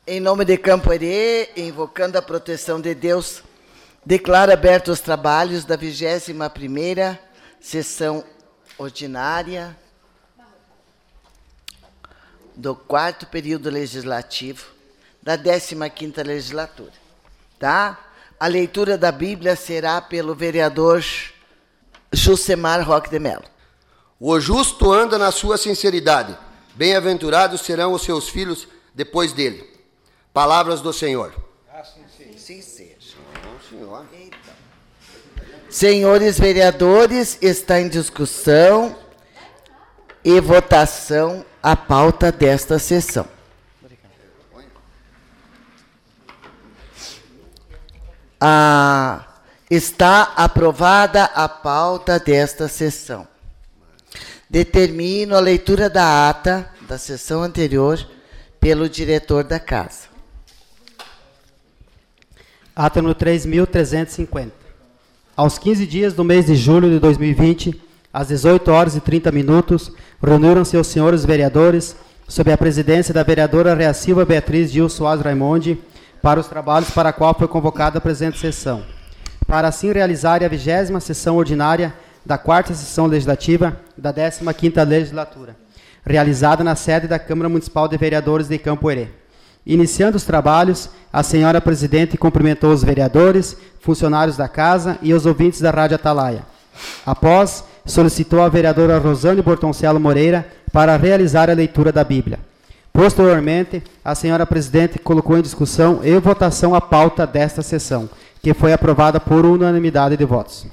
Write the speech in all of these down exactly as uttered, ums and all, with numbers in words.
Em nome de Campo Herê, invocando a proteção de Deus, declaro abertos os trabalhos da vigésima primeira sessão ordinária do quarto período legislativo da décima quinta legislatura. Tá? A leitura da Bíblia será pelo vereador Jusemar Roque de Mello. O justo anda na sua sinceridade. Bem-aventurados serão os seus filhos depois dele. Palavras do Senhor. Assim seja. Sim seja. Não, senhor. Então. Senhores vereadores, está em discussão e votação a pauta desta sessão. Ah, está aprovada a pauta desta sessão. Determino a leitura da ata da sessão anterior pelo diretor da casa. Ata número três mil trezentos e cinquenta. Aos quinze dias do mês de julho de dois mil e vinte, às dezoito horas e trinta minutos, reuniram-se os senhores vereadores, sob a presidência da vereadora Rea Silva Beatriz Gil Soares Raimonde, para os trabalhos para a qual foi convocada a presente sessão, para assim realizar a vigésima sessão ordinária da quarta sessão legislativa da décima quinta legislatura, realizada na sede da Câmara Municipal de Vereadores de Campo Herê. Iniciando os trabalhos, a senhora presidente cumprimentou os vereadores, funcionários da casa e os ouvintes da Rádio Atalaia. Após, solicitou a vereadora Rosane Bortoncello Moreira para realizar a leitura da Bíblia. Posteriormente, a senhora presidente colocou em discussão e votação a pauta desta sessão, que foi aprovada por unanimidade de votos.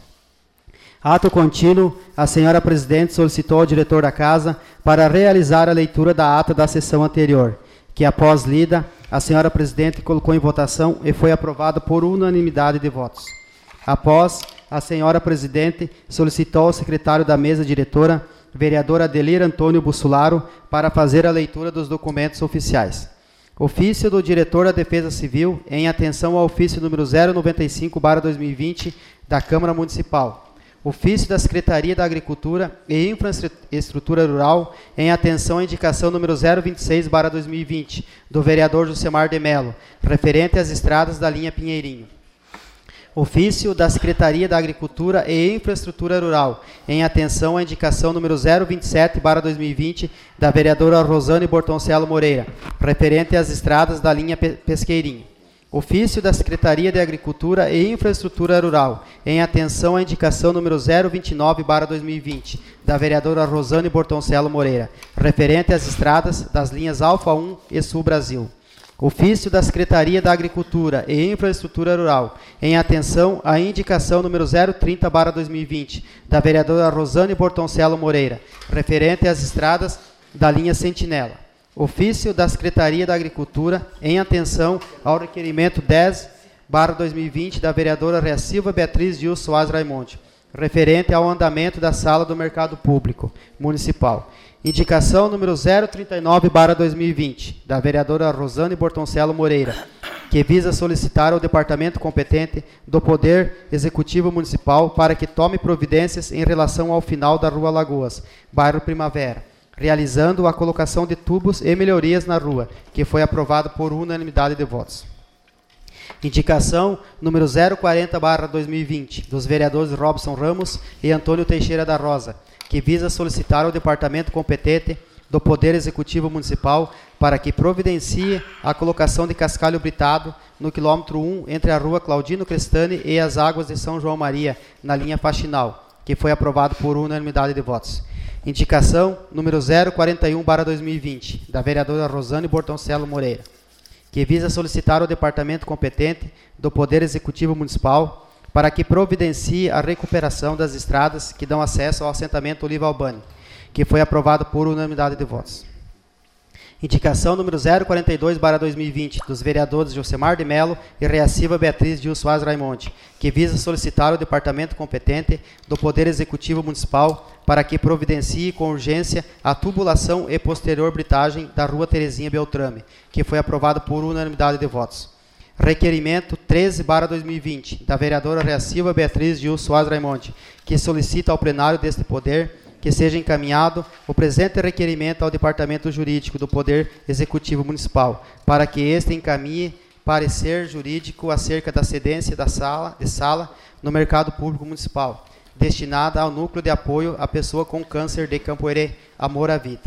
Ato contínuo, a senhora presidente solicitou ao diretor da casa para realizar a leitura da ata da sessão anterior, que após lida, a senhora presidente colocou em votação e foi aprovada por unanimidade de votos. Após, a senhora presidente solicitou ao secretário da mesa diretora, vereador Adelir Antônio Bussolaro, para fazer a leitura dos documentos oficiais. Ofício do diretor da Defesa Civil, em atenção ao ofício número zero noventa e cinco barra dois mil e vinte da Câmara Municipal. Ofício da Secretaria da Agricultura e Infraestrutura Rural, em atenção à indicação número zero vinte e seis barra dois mil e vinte, do vereador Jusemar de Mello, referente às estradas da linha Pinheirinho. Ofício da Secretaria da Agricultura e Infraestrutura Rural, em atenção à indicação número zero vinte e sete barra dois mil e vinte, da vereadora Rosane Bortoncello Moreira, referente às estradas da linha Pesqueirinho. Ofício da Secretaria de Agricultura e Infraestrutura Rural, em atenção à indicação número zero vinte e nove barra dois mil e vinte, da vereadora Rosane Bortoncello Moreira, referente às estradas das linhas Alfa um e Sul Brasil. Ofício da Secretaria da Agricultura e Infraestrutura Rural, em atenção à indicação número zero trinta barra dois mil e vinte, da vereadora Rosane Bortoncello Moreira, referente às estradas da linha Sentinela. Ofício da Secretaria da Agricultura, em atenção ao requerimento dez barra dois mil e vinte, da vereadora Rea Silva Beatriz Gil Soares Raimonde, referente ao andamento da sala do Mercado Público Municipal. Indicação número zero trinta e nove barra dois mil e vinte, da vereadora Rosane Bortoncello Moreira, que visa solicitar ao departamento competente do Poder Executivo Municipal para que tome providências em relação ao final da Rua Lagoas, bairro Primavera, realizando a colocação de tubos e melhorias na rua, que foi aprovado por unanimidade de votos. Indicação número zero quarenta barra dois mil e vinte, dos vereadores Robson Ramos e Antônio Teixeira da Rosa, que visa solicitar ao departamento competente do Poder Executivo Municipal para que providencie a colocação de cascalho britado no quilômetro um entre a rua Claudino Crestani e as águas de São João Maria, na linha Faxinal, que foi aprovado por unanimidade de votos. Indicação número zero quarenta e um barra dois mil e vinte, da vereadora Rosane Bortoncello Moreira, que visa solicitar ao departamento competente do Poder Executivo Municipal para que providencie a recuperação das estradas que dão acesso ao assentamento Oliva Albani, que foi aprovado por unanimidade de votos. Indicação número zero quarenta e dois barra dois mil e vinte, dos vereadores Josemar de Mello e Rea Silva Beatriz Gil Soares Raimonde, que visa solicitar ao departamento competente do Poder Executivo Municipal para que providencie com urgência a tubulação e posterior britagem da Rua Terezinha Beltrame, que foi aprovado por unanimidade de votos. Requerimento treze barra dois mil e vinte, da vereadora Rea Silva Beatriz Gil Soares Raimonde, que solicita ao plenário deste Poder que seja encaminhado o presente requerimento ao Departamento Jurídico do Poder Executivo Municipal, para que este encaminhe parecer jurídico acerca da cedência da sala, de sala no mercado público municipal, destinada ao núcleo de apoio à pessoa com câncer de Campoerê, Amor à Vida,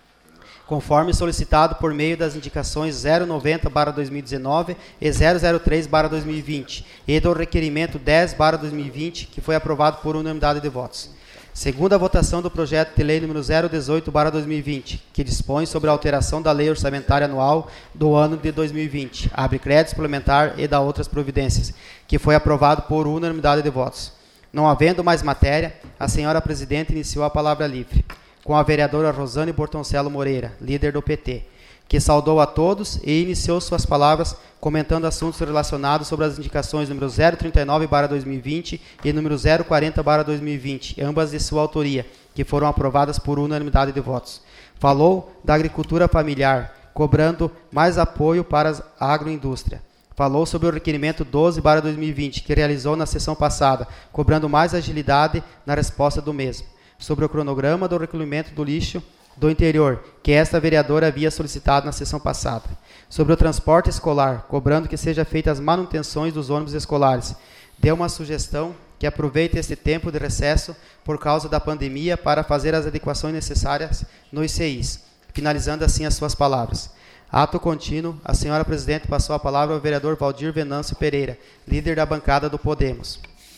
conforme solicitado por meio das indicações zero noventa barra dois mil e dezenove e zero zero três barra dois mil e vinte e do requerimento dez barra dois mil e vinte, que foi aprovado por unanimidade de votos. Segunda votação do projeto de lei número zero dezoito barra dois mil e vinte, que dispõe sobre a alteração da lei orçamentária anual do ano de dois mil e vinte, abre crédito suplementar e dá outras providências, que foi aprovado por unanimidade de votos. Não havendo mais matéria, a senhora presidente iniciou a palavra livre, com a vereadora Rosane Bortoncello Moreira, líder do P T, que saudou a todos e iniciou suas palavras comentando assuntos relacionados sobre as indicações número zero trinta e nove barra dois mil e vinte e número zero quarenta barra dois mil e vinte, ambas de sua autoria, que foram aprovadas por unanimidade de votos. Falou da agricultura familiar, cobrando mais apoio para a agroindústria. Falou sobre o requerimento doze barra dois mil e vinte, que realizou na sessão passada, cobrando mais agilidade na resposta do mesmo. Sobre o cronograma do recolhimento do lixo do interior, que esta vereadora havia solicitado na sessão passada. Sobre o transporte escolar, cobrando que seja feitas as manutenções dos ônibus escolares. Deu uma sugestão que aproveite este tempo de recesso por causa da pandemia para fazer as adequações necessárias nos C Is, finalizando assim as suas palavras. Ato contínuo, a senhora presidente passou a palavra ao vereador Valdir Venâncio Pereira, líder da bancada do Podemos,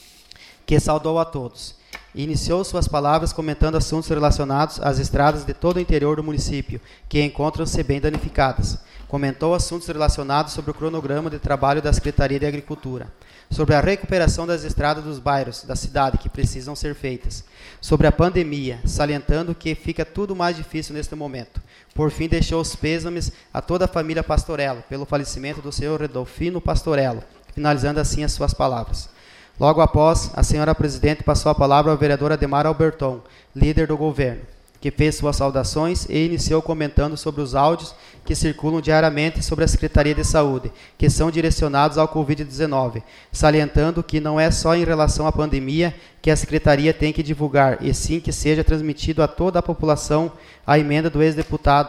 que saudou a todos. Iniciou suas palavras comentando assuntos relacionados às estradas de todo o interior do município, que encontram-se bem danificadas. Comentou assuntos relacionados sobre o cronograma de trabalho da Secretaria de Agricultura, sobre a recuperação das estradas dos bairros da cidade que precisam ser feitas, sobre a pandemia, salientando que fica tudo mais difícil neste momento. Por fim, deixou os pêsames a toda a família Pastorello pelo falecimento do senhor Redolfino Pastorello, finalizando assim as suas palavras. Logo após, a senhora presidente passou a palavra ao vereador Ademar Alberton, líder do governo, que fez suas saudações e iniciou comentando sobre os áudios que circulam diariamente sobre a Secretaria de Saúde, que são direcionados ao covid dezenove, salientando que não é só em relação à pandemia que a Secretaria tem que divulgar, e sim que seja transmitido a toda a população a emenda do ex-deputado,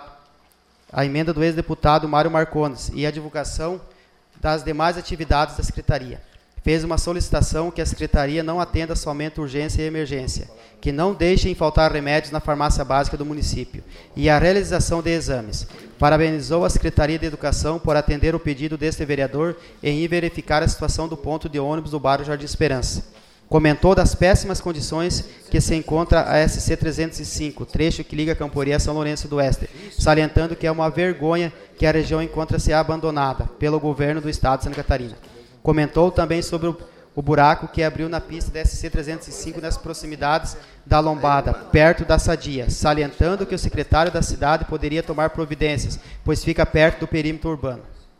a emenda do ex-deputado Mário Marcondes e a divulgação das demais atividades da Secretaria. Fez uma solicitação que a Secretaria não atenda somente urgência e emergência, que não deixem faltar remédios na farmácia básica do município e a realização de exames. Parabenizou a Secretaria de Educação por atender o pedido deste vereador em ir verificar a situação do ponto de ônibus do bairro Jardim Esperança. Comentou das péssimas condições que se encontra a S C trezentos e cinco, trecho que liga Campoerê a São Lourenço do Oeste, salientando que é uma vergonha que a região encontra-se abandonada pelo governo do estado de Santa Catarina. Comentou também sobre o, o buraco que abriu na pista da S C trezentos e cinco nas proximidades da Lombada, perto da Sadia, salientando que o secretário da cidade poderia tomar providências, pois fica perto do perímetro urbano.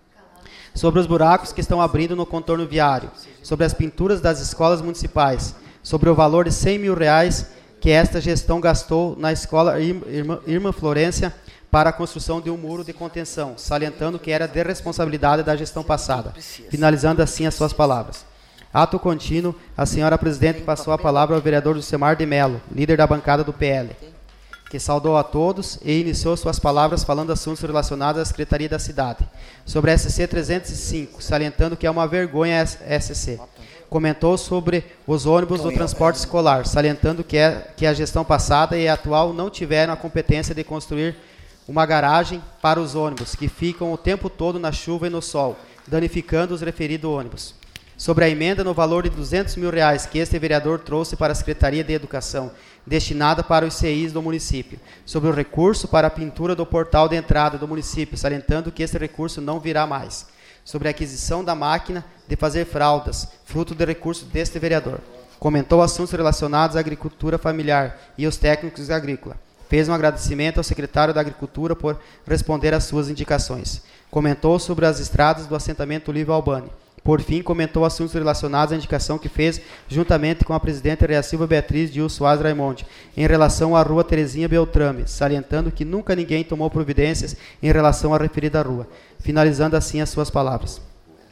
Sobre os buracos que estão abrindo no contorno viário, sobre as pinturas das escolas municipais, sobre o valor de cem mil reais que esta gestão gastou na escola Irmã, Irmã Florência para a construção de um muro de contenção, salientando que era de responsabilidade da gestão passada, finalizando assim as suas palavras. Ato contínuo, a senhora presidente passou a palavra ao vereador Josemar de Melo, líder da bancada do P L, que saudou a todos e iniciou suas palavras falando assuntos relacionados à Secretaria da Cidade, sobre a S C trezentos e cinco, salientando que é uma vergonha a S C. Comentou sobre os ônibus do transporte escolar, salientando que, é, que a gestão passada e a atual não tiveram a competência de construir uma garagem para os ônibus, que ficam o tempo todo na chuva e no sol, danificando os referidos ônibus. Sobre a emenda no valor de duzentos mil reais que este vereador trouxe para a Secretaria de Educação, destinada para os C Is do município. Sobre o recurso para a pintura do portal de entrada do município, salientando que esse recurso não virá mais. Sobre a aquisição da máquina de fazer fraldas, fruto de recurso deste vereador. Comentou assuntos relacionados à agricultura familiar e os técnicos agrícolas. Fez um agradecimento ao secretário da Agricultura por responder às suas indicações. Comentou sobre as estradas do assentamento Oliva Albani. Por fim, comentou assuntos relacionados à indicação que fez, juntamente com a presidente Rea Silva Beatriz de Soares Raimonde, em relação à rua Terezinha Beltrame, salientando que nunca ninguém tomou providências em relação à referida rua, finalizando assim as suas palavras.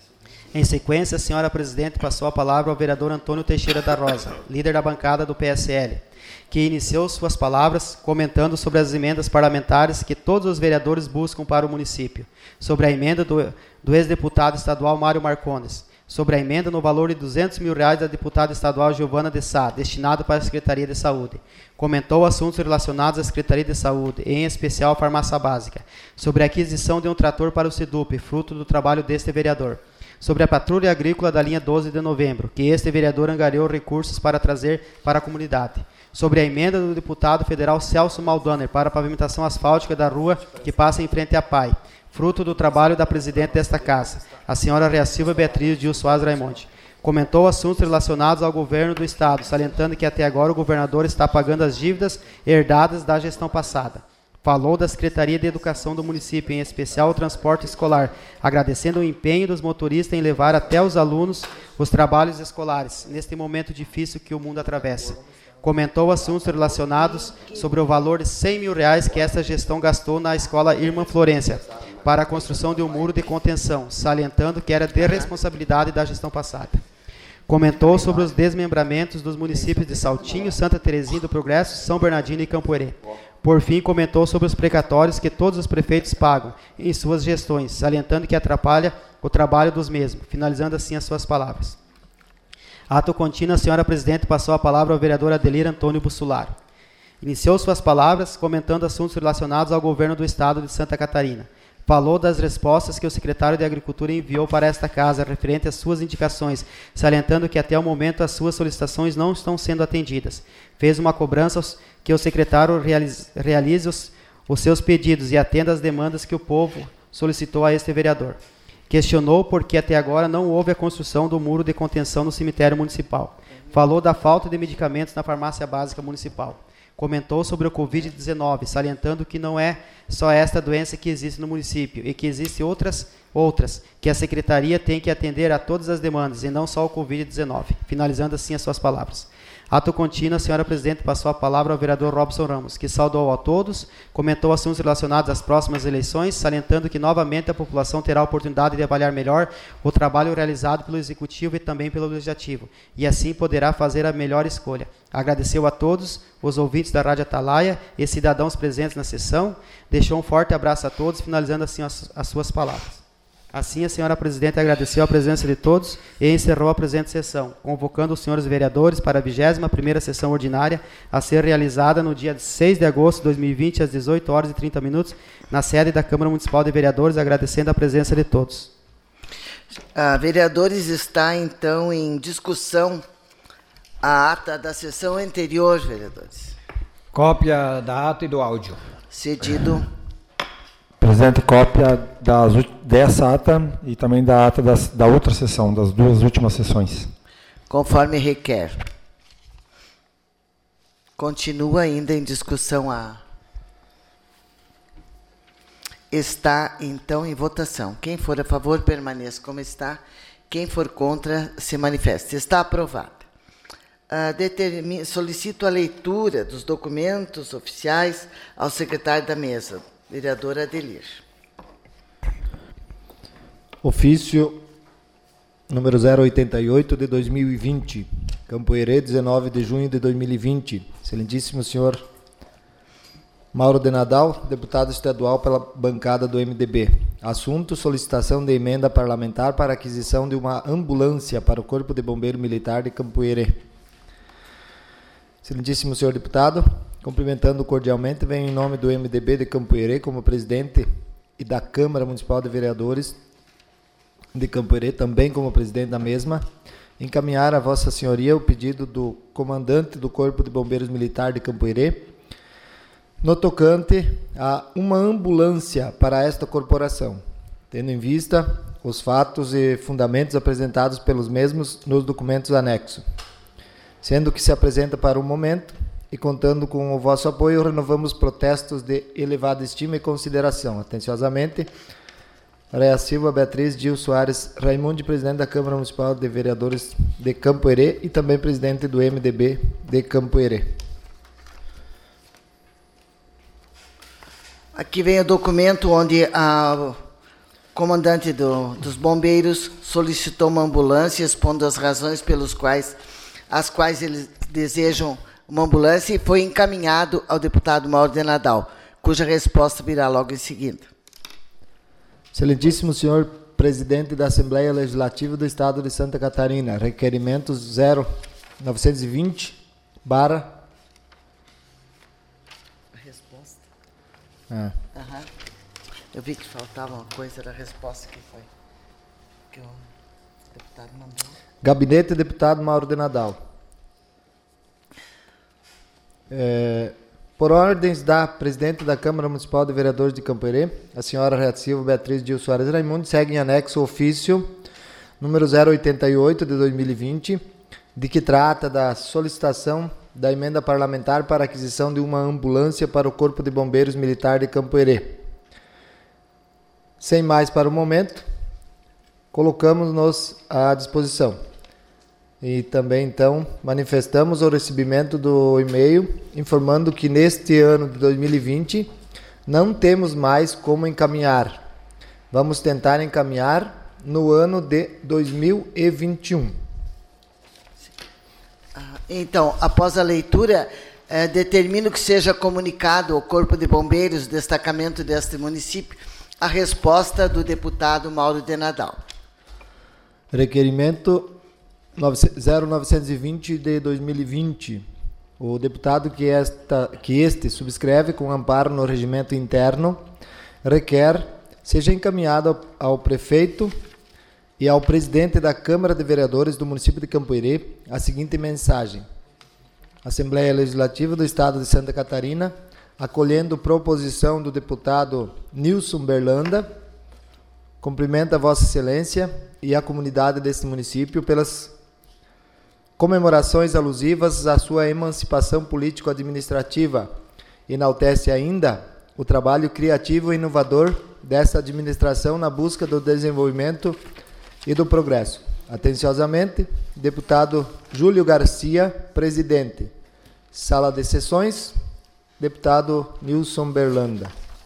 Em sequência, a senhora presidente passou a palavra ao vereador Antônio Teixeira da Rosa, líder da bancada do P S L, que iniciou suas palavras comentando sobre as emendas parlamentares que todos os vereadores buscam para o município, sobre a emenda do, do ex-deputado estadual Mário Marcones, sobre a emenda no valor de duzentos mil reais da deputada estadual Giovana de Sá, destinado para a Secretaria de Saúde. Comentou assuntos relacionados à Secretaria de Saúde, em especial a farmácia básica, sobre a aquisição de um trator para o SEDUP, fruto do trabalho deste vereador, sobre a patrulha agrícola da linha doze de novembro, que este vereador angariou recursos para trazer para a comunidade, sobre a emenda do deputado federal Celso Maldaner para a pavimentação asfáltica da rua que passa em frente à P A I, fruto do trabalho da presidente desta casa, a senhora Rea Silva Beatriz Gil Soares Raimonde. Comentou assuntos relacionados ao governo do Estado, salientando que até agora o governador está pagando as dívidas herdadas da gestão passada. Falou da Secretaria de Educação do município, em especial o transporte escolar, agradecendo o empenho dos motoristas em levar até os alunos os trabalhos escolares, neste momento difícil que o mundo atravessa. Comentou assuntos relacionados sobre o valor de cem mil reais que esta gestão gastou na escola Irmã Florência para a construção de um muro de contenção, salientando que era de responsabilidade da gestão passada. Comentou sobre os desmembramentos dos municípios de Saltinho, Santa Terezinha do Progresso, São Bernardino e Campoerê. Por fim, comentou sobre os precatórios que todos os prefeitos pagam em suas gestões, salientando que atrapalha o trabalho dos mesmos, finalizando assim as suas palavras. Ato contínuo, a senhora presidente passou a palavra ao vereador Adelir Antônio Bussolaro. Iniciou suas palavras comentando assuntos relacionados ao governo do estado de Santa Catarina. Falou das respostas que o secretário de Agricultura enviou para esta casa, referente às suas indicações, salientando que até o momento as suas solicitações não estão sendo atendidas. Fez uma cobrança que o secretário realize, realize os, os seus pedidos e atenda às demandas que o povo solicitou a este vereador. Questionou por que até agora não houve a construção do muro de contenção no cemitério municipal. Falou da falta de medicamentos na farmácia básica municipal. Comentou sobre o covid dezenove, salientando que não é só esta doença que existe no município e que existem outras, outras, que a Secretaria tem que atender a todas as demandas e não só o covid dezenove. Finalizando assim as suas palavras. Ato contínuo, a senhora presidente passou a palavra ao vereador Robson Ramos, que saudou a todos, comentou assuntos relacionados às próximas eleições, salientando que novamente a população terá a oportunidade de avaliar melhor o trabalho realizado pelo Executivo e também pelo Legislativo, e assim poderá fazer a melhor escolha. Agradeceu a todos os ouvintes da Rádio Atalaia e cidadãos presentes na sessão, deixou um forte abraço a todos, finalizando assim as, as suas palavras. Assim, a senhora presidente agradeceu a presença de todos e encerrou a presente sessão, convocando os senhores vereadores para a vigésima primeira sessão ordinária a ser realizada no dia seis de agosto de dois mil e vinte, às dezoito horas e trinta minutos, na sede da Câmara Municipal de Vereadores, agradecendo a presença de todos. Ah, vereadores, está então em discussão a ata da sessão anterior, vereadores. Cópia da ata e do áudio. Cedido. Presidente, cópia das, dessa ata e também da ata das, da outra sessão, das duas últimas sessões. Conforme requer. Continua ainda em discussão a... Está, então, em votação. Quem for a favor, permaneça como está. Quem for contra, se manifeste. Está aprovada. Uh, determine, solicito a leitura dos documentos oficiais ao secretário da mesa. Vereador Adelir. Ofício número zero oitenta e oito de dois mil e vinte, Campoerê, dezenove de junho de dois mil e vinte. Excelentíssimo senhor Mauro de Nadal, deputado estadual pela bancada do M D B. Assunto: solicitação de emenda parlamentar para aquisição de uma ambulância para o Corpo de Bombeiro Militar de Campoerê. Excelentíssimo senhor deputado, cumprimentando cordialmente, venho em nome do M D B de Campoerê como presidente e da Câmara Municipal de Vereadores de Campoerê, também como presidente da mesma, encaminhar a Vossa Senhoria o pedido do comandante do Corpo de Bombeiros Militar de Campoerê, no tocante a uma ambulância para esta corporação, tendo em vista os fatos e fundamentos apresentados pelos mesmos nos documentos anexos. Sendo que se apresenta para o momento, e contando com o vosso apoio, renovamos protestos de elevada estima e consideração. Atenciosamente, Rea Silva Beatriz Gil Soares Raimundi, presidente da Câmara Municipal de Vereadores de Campoerê e também presidente do M D B de Campoerê. Aqui vem o documento onde a comandante do, dos bombeiros solicitou uma ambulância, expondo as razões pelos quais, as quais eles desejam uma ambulância, e foi encaminhado ao deputado Mauro de Nadal, cuja resposta virá logo em seguida. Excelentíssimo senhor presidente da Assembleia Legislativa do Estado de Santa Catarina, requerimento zero novecentos e vinte barra... A resposta? Ah. Aham. Eu vi que faltava uma coisa da resposta que foi, que o deputado mandou. Gabinete deputado Mauro de Nadal. É, por ordens da presidente da Câmara Municipal de Vereadores de Campo Herê, a senhora Rita Silva Beatriz Dil Soares Raimundo, segue em anexo o ofício número zero oitenta e oito de dois mil e vinte, de que trata da solicitação da emenda parlamentar para aquisição de uma ambulância para o Corpo de Bombeiros Militar de Campo Herê. Sem mais para o momento, colocamos-nos à disposição. E também, então, manifestamos o recebimento do e-mail informando que neste ano de dois mil e vinte não temos mais como encaminhar. Vamos tentar encaminhar no ano de dois mil e vinte e um. Então, após a leitura, eh, determino que seja comunicado ao Corpo de Bombeiros, destacamento deste município, a resposta do deputado Mauro de Nadal. Requerimento zero novecentos e vinte de dois mil e vinte. O deputado que, esta, que este subscreve com amparo no regimento interno requer seja encaminhado ao, ao prefeito e ao presidente da Câmara de Vereadores do município de Campo Herê a seguinte mensagem: Assembleia Legislativa do Estado de Santa Catarina, acolhendo proposição do deputado Nilson Berlanda, cumprimenta Vossa Excelência e a comunidade deste município pelas comemorações alusivas à sua emancipação político-administrativa. Enaltece ainda o trabalho criativo e inovador desta administração na busca do desenvolvimento e do progresso. Atenciosamente, deputado Júlio Garcia, presidente. Sala de sessões, deputado Nilson Berlanda.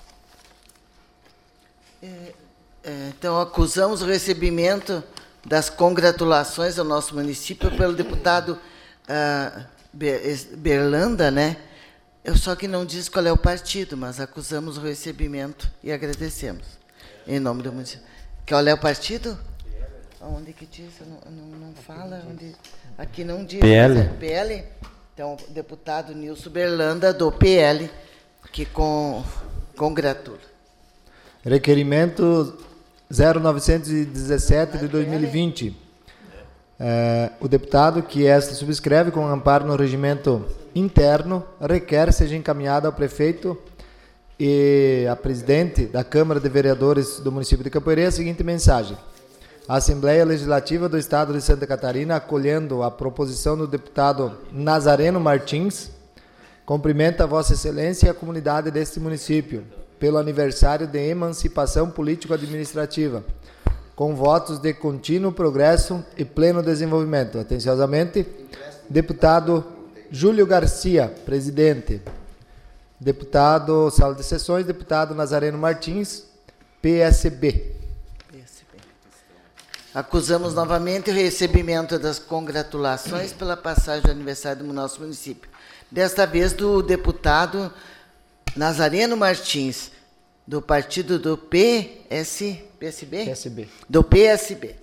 É, é, então, acusamos o recebimento das congratulações ao nosso município pelo deputado ah, Berlanda, né? Eu só que não diz qual é o partido, mas acusamos o recebimento e agradecemos. Em nome do município. Qual é o partido? Onde que diz? Não, não, não fala. Onde... Aqui não diz. P L. É P L? Então, o deputado Nilson Berlanda, do P L, que com, congratula. Requerimento zero novecentos e dezessete de dois mil e vinte. É, o deputado que esta subscreve com amparo no regimento interno requer seja encaminhado ao prefeito e a presidente da Câmara de Vereadores do município de Campo Herê a seguinte mensagem: a Assembleia Legislativa do Estado de Santa Catarina, acolhendo a proposição do deputado Nazareno Martins, cumprimenta Vossa Excelência e a comunidade deste município pelo aniversário de emancipação político-administrativa, com votos de contínuo progresso e pleno desenvolvimento. Atenciosamente, deputado Júlio Garcia, presidente. Deputado, sala de sessões, deputado Nazareno Martins, P S B. Acusamos novamente o recebimento das congratulações pela passagem do aniversário do nosso município. Desta vez do deputado Nazareno Martins, do partido do P S, P S B? P S B. Do P S B.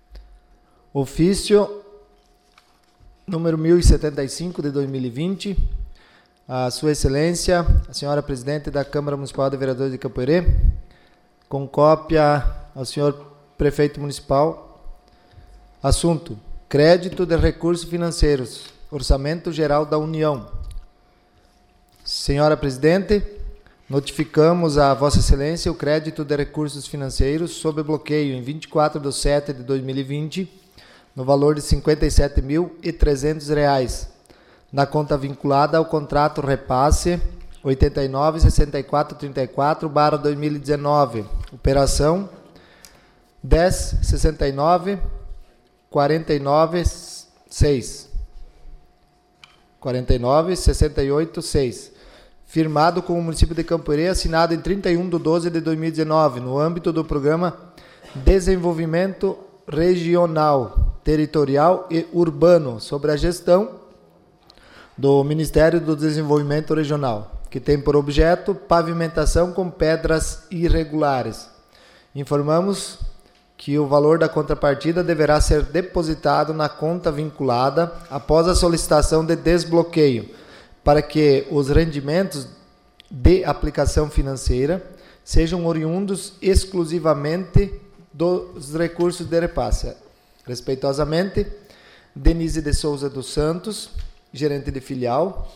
Ofício número mil e setenta e cinco de dois mil e vinte. A Sua Excelência, a senhora presidente da Câmara Municipal de Vereadores de Campo Herê, com cópia ao senhor prefeito municipal. Assunto: crédito de recursos financeiros, Orçamento Geral da União. Senhora presidente, notificamos a Vossa Excelência o crédito de recursos financeiros sob bloqueio em vinte e quatro de setembro de dois mil e vinte, no valor de cinquenta e sete mil e trezentos reais, na conta vinculada ao contrato repasse oitenta e nove, sessenta e quatro, trinta e quatro barra dois mil e dezenove, operação dez, sessenta e nove, quarenta e nove, seis. quarenta e nove, sessenta e oito, seis. firmado com o município de Campoerê, assinado em trinta e um de doze de dois mil e dezenove, no âmbito do Programa Desenvolvimento Regional, Territorial e Urbano, sobre a gestão do Ministério do Desenvolvimento Regional, que tem por objeto pavimentação com pedras irregulares. Informamos que o valor da contrapartida deverá ser depositado na conta vinculada após a solicitação de desbloqueio, para que os rendimentos de aplicação financeira sejam oriundos exclusivamente dos recursos de repasse. Respeitosamente, Denise de Souza dos Santos, gerente de filial,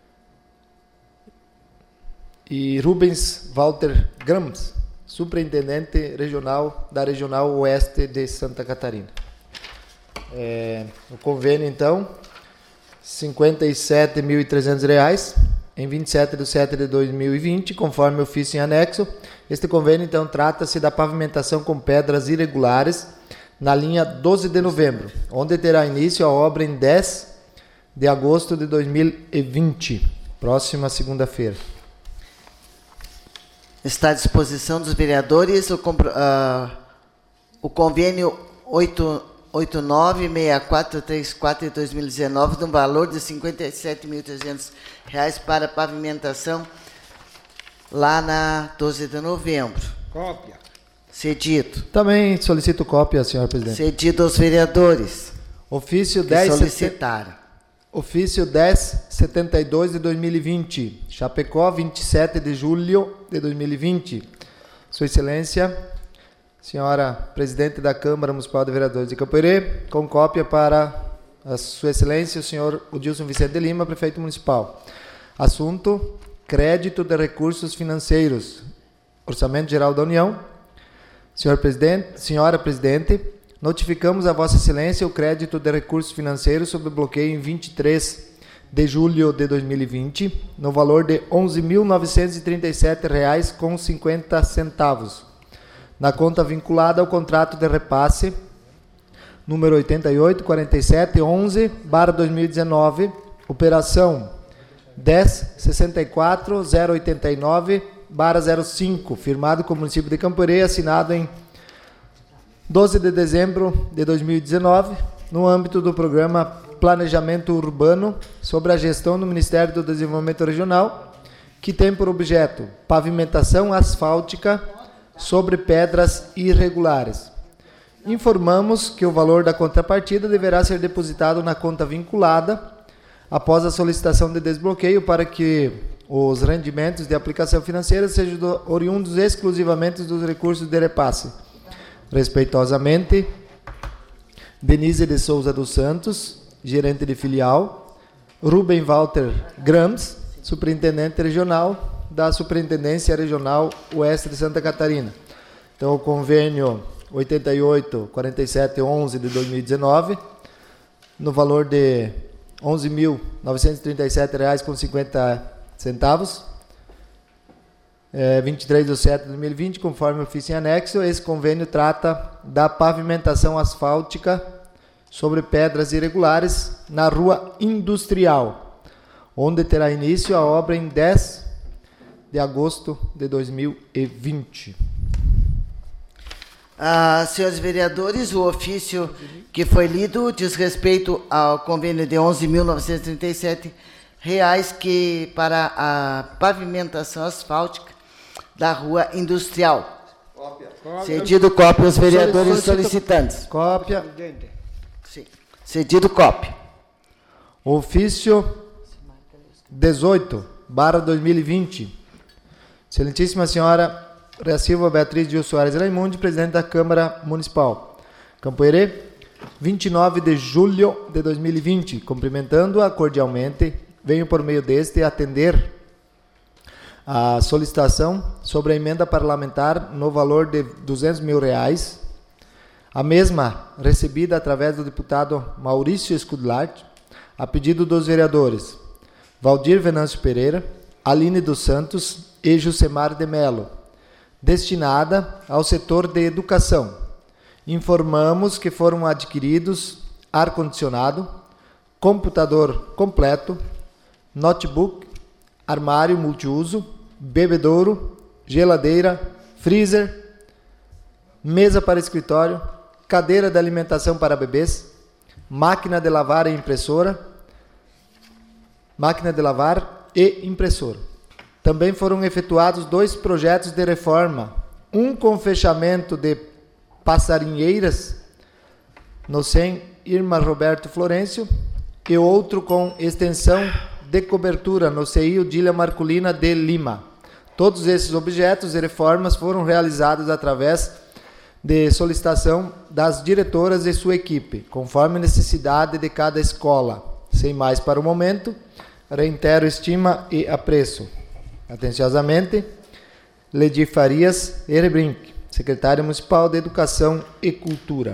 e Rubens Walter Grams, superintendente regional da Regional Oeste de Santa Catarina. É, o convênio, então, cinquenta e sete mil e trezentos reais, em vinte e sete de setembro de dois mil e vinte, conforme o ofício em anexo. Este convênio, então, trata-se da pavimentação com pedras irregulares na linha doze de novembro, onde terá início a obra em dez de agosto de dois mil e vinte, próxima segunda-feira. Está à disposição dos vereadores o, uh, o convênio oito nove seis quatro três quatro de dois mil e dezenove, no valor de cinquenta e sete mil e trezentos reais para pavimentação lá na doze de novembro. Cópia. Cedido. Também solicito cópia, senhor presidente. Cedido aos vereadores. Ofício que dez solicitaram. Ofício dez setenta e dois de dois mil e vinte, Chapecó, vinte e sete de julho de dois mil e vinte. Sua Excelência, senhora Presidente da Câmara Municipal de Vereadores de Campoerê, com cópia para a Sua Excelência, o senhor Odilson Vicente de Lima, Prefeito Municipal. Assunto: crédito de recursos financeiros. Orçamento Geral da União. Senhor Presidente, senhora Presidente, notificamos a Vossa Excelência o crédito de recursos financeiros sob bloqueio em vinte e três de julho de dois mil e vinte, no valor de onze mil novecentos e trinta e sete reais com cinquenta centavos, na conta vinculada ao contrato de repasse número oitenta e oito, quarenta e sete, onze, barra dois mil e dezenove, operação dez sessenta e quatro, zero oitenta e nove, barra zero cinco, firmado com o município de Campoerê, assinado em doze de dezembro de dois mil e dezenove, no âmbito do programa Planejamento Urbano sobre a gestão do Ministério do Desenvolvimento Regional, que tem por objeto pavimentação asfáltica sobre pedras irregulares. Informamos que o valor da contrapartida deverá ser depositado na conta vinculada após a solicitação de desbloqueio, para que os rendimentos de aplicação financeira sejam do, oriundos exclusivamente dos recursos de repasse. Respeitosamente, Denise de Souza dos Santos, gerente de filial, Rubem Walter Grams, superintendente regional da Superintendência Regional Oeste de Santa Catarina. Então, o convênio oitenta e oito, quarenta e sete, onze de dois mil e dezenove, no valor de onze mil novecentos e trinta e sete reais com cinquenta centavos, É, vinte e três de setembro de dois mil e vinte, conforme o ofício em anexo. Esse convênio trata da pavimentação asfáltica sobre pedras irregulares na Rua Industrial, onde terá início a obra em dez de agosto de dois mil e vinte. Ah, senhores vereadores, o ofício que foi lido diz respeito ao convênio de onze mil novecentos e trinta e sete reais que para a pavimentação asfáltica da Rua Industrial. Cópia. Cedido cópia aos vereadores solicitantes. Cópia. Sim. Cedido cópia. Ofício dezoito, barra dois mil e vinte. Excelentíssima senhora Rea Silva Beatriz de Soares Raimundi, presidente da Câmara Municipal. Campoerê, vinte e nove de julho de dois mil e vinte. Cumprimentando-a cordialmente, venho por meio deste atender a solicitação sobre a emenda parlamentar no valor de duzentos mil reais, a mesma recebida através do deputado Maurício Scudlart, a pedido dos vereadores Valdir Venâncio Pereira, Aline dos Santos e Jucemar de Melo, destinada ao setor de educação. Informamos que foram adquiridos ar-condicionado, computador completo, notebook, armário multiuso, bebedouro, geladeira, freezer, mesa para escritório, cadeira de alimentação para bebês, máquina de lavar e impressora, máquina de lavar e impressora. Também foram efetuados dois projetos de reforma, um com fechamento de passarinheiras no C E M Irma Roberto Florencio e outro com extensão de cobertura no C I Odília Marculina de Lima. Todos esses objetos e reformas foram realizados através de solicitação das diretoras e sua equipe, conforme a necessidade de cada escola. Sem mais para o momento, reitero estima e apreço. Atenciosamente, Ledi Farias Erebrink, secretária municipal de Educação e Cultura.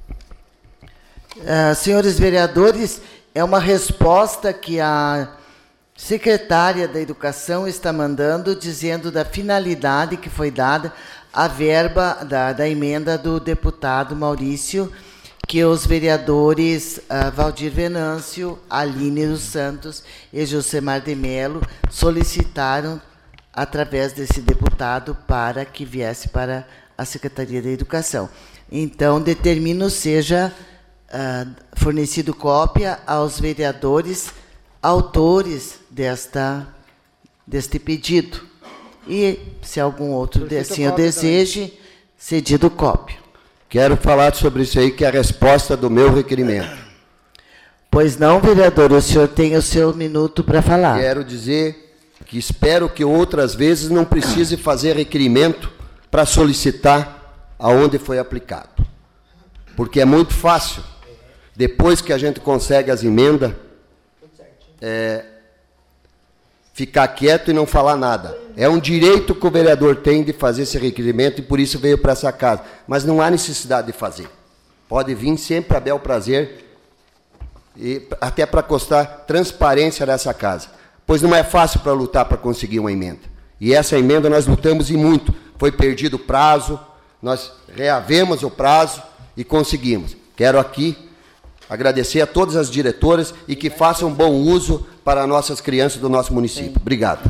Uh, senhores vereadores, é uma resposta que a secretária da Educação está mandando, dizendo da finalidade que foi dada à verba da, da emenda do deputado Maurício, que os vereadores uh, Valdir Venâncio, Aline dos Santos e Josemar de Melo solicitaram através desse deputado para que viesse para a Secretaria da Educação. Então, determino seja uh, fornecido cópia aos vereadores autores desta, deste pedido. E, se algum outro assim o deseje, cedido cópia. Quero falar sobre isso aí, que é a resposta do meu requerimento. Pois não, vereador, o senhor tem o seu minuto para falar. Quero dizer que espero que outras vezes não precise fazer requerimento para solicitar aonde foi aplicado. Porque é muito fácil, depois que a gente consegue as emendas, é, ficar quieto e não falar nada. É um direito que o vereador tem de fazer esse requerimento e por isso veio para essa casa. Mas não há necessidade de fazer. Pode vir sempre a bel prazer, e até para custar transparência nessa casa. Pois não é fácil para lutar para conseguir uma emenda. E essa emenda nós lutamos e muito. Foi perdido o prazo, nós reavemos o prazo e conseguimos. Quero aqui agradecer a todas as diretoras e que façam bom uso para nossas crianças do nosso município. Obrigado.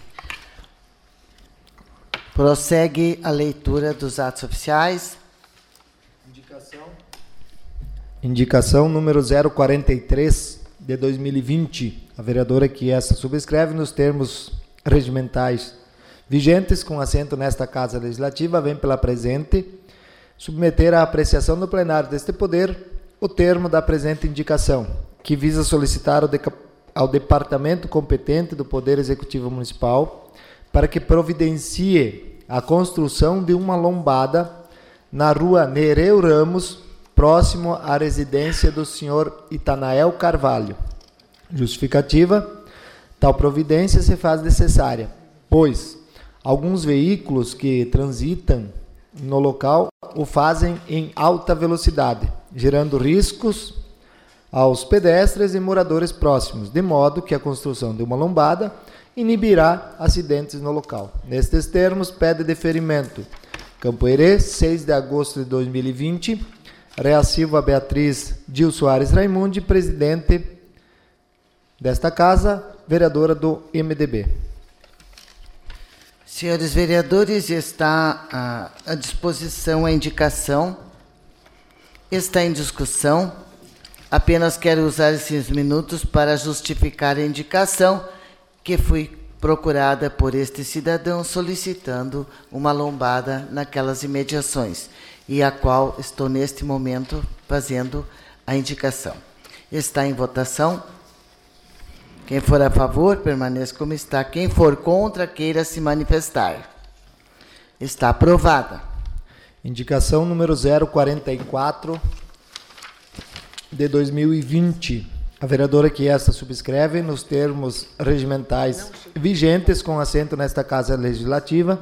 Prossegue a leitura dos atos oficiais. Indicação. Indicação número zero quarenta e três de dois mil e vinte. A vereadora que essa subscreve nos termos regimentais vigentes com assento nesta Casa Legislativa, vem pela presente submeter à apreciação do plenário deste poder o termo da presente indicação, que visa solicitar ao, de, ao departamento competente do Poder Executivo Municipal para que providencie a construção de uma lombada na rua Nereu Ramos, próximo à residência do senhor Itanael Carvalho. Justificativa: tal providência se faz necessária, pois alguns veículos que transitam no local o fazem em alta velocidade, gerando riscos aos pedestres e moradores próximos, de modo que a construção de uma lombada inibirá acidentes no local. Nestes termos, pede deferimento. Campo Herê, seis de agosto de dois mil e vinte, Rea Silva Beatriz Dil Soares Raimundi, presidente desta casa, vereadora do M D B. Senhores vereadores, está à, à disposição a indicação. Está em discussão. Apenas quero usar esses minutos para justificar a indicação que foi procurada por este cidadão solicitando uma lombada naquelas imediações e a qual estou neste momento fazendo a indicação. Está em votação. Quem for a favor, permaneça como está. Quem for contra, queira se manifestar. Está aprovada. Indicação número zero quarenta e quatro de dois mil e vinte. A vereadora que esta subscreve nos termos regimentais vigentes com assento nesta Casa Legislativa,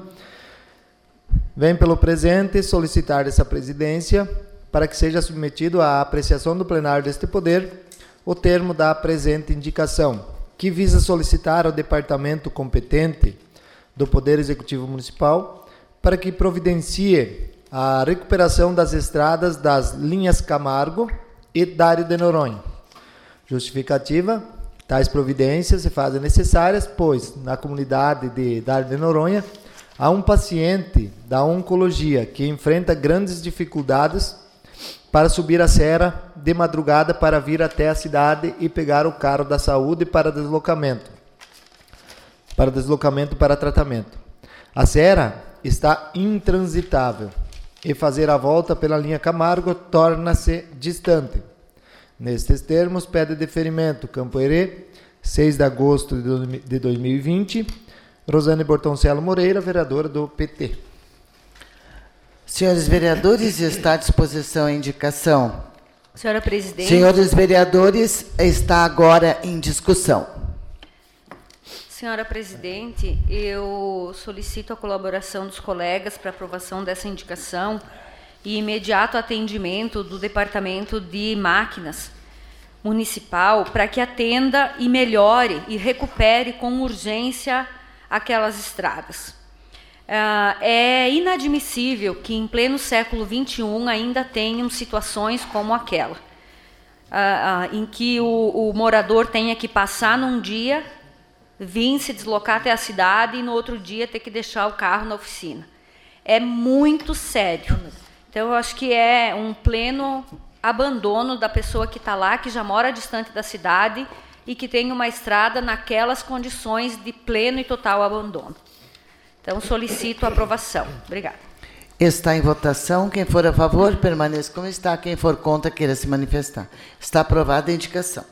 vem pelo presente solicitar dessa presidência para que seja submetido à apreciação do plenário deste poder o termo da presente indicação, que visa solicitar ao departamento competente do Poder Executivo Municipal para que providencie a recuperação das estradas das linhas Camargo e Dário de Noronha. Justificativa: tais providências se fazem necessárias, pois na comunidade de Dário de Noronha há um paciente da oncologia que enfrenta grandes dificuldades para subir a serra de madrugada para vir até a cidade e pegar o carro da saúde para deslocamento, para deslocamento para tratamento. A serra está intransitável e fazer a volta pela linha Camargo torna-se distante. Nestes termos, pede deferimento Campo Herê, seis de agosto de dois mil e vinte, Rosane Bortoncelo Moreira, vereadora do P T. Senhores vereadores, está à disposição a indicação. Senhora Presidente. Senhores vereadores, está agora em discussão. Senhora Presidente, eu solicito a colaboração dos colegas para aprovação dessa indicação e imediato atendimento do Departamento de Máquinas Municipal para que atenda e melhore e recupere com urgência aquelas estradas. Uh, é inadmissível que em pleno século vinte e um ainda tenham situações como aquela, uh, uh, em que o, o morador tenha que passar num dia, vir se deslocar até a cidade e no outro dia ter que deixar o carro na oficina. É muito sério. Então, eu acho que é um pleno abandono da pessoa que está lá, que já mora distante da cidade e que tem uma estrada naquelas condições de pleno e total abandono. Então, solicito a aprovação. Obrigada. Está em votação. Quem for a favor, permaneça como está. Quem for contra, queira se manifestar. Está aprovada a indicação.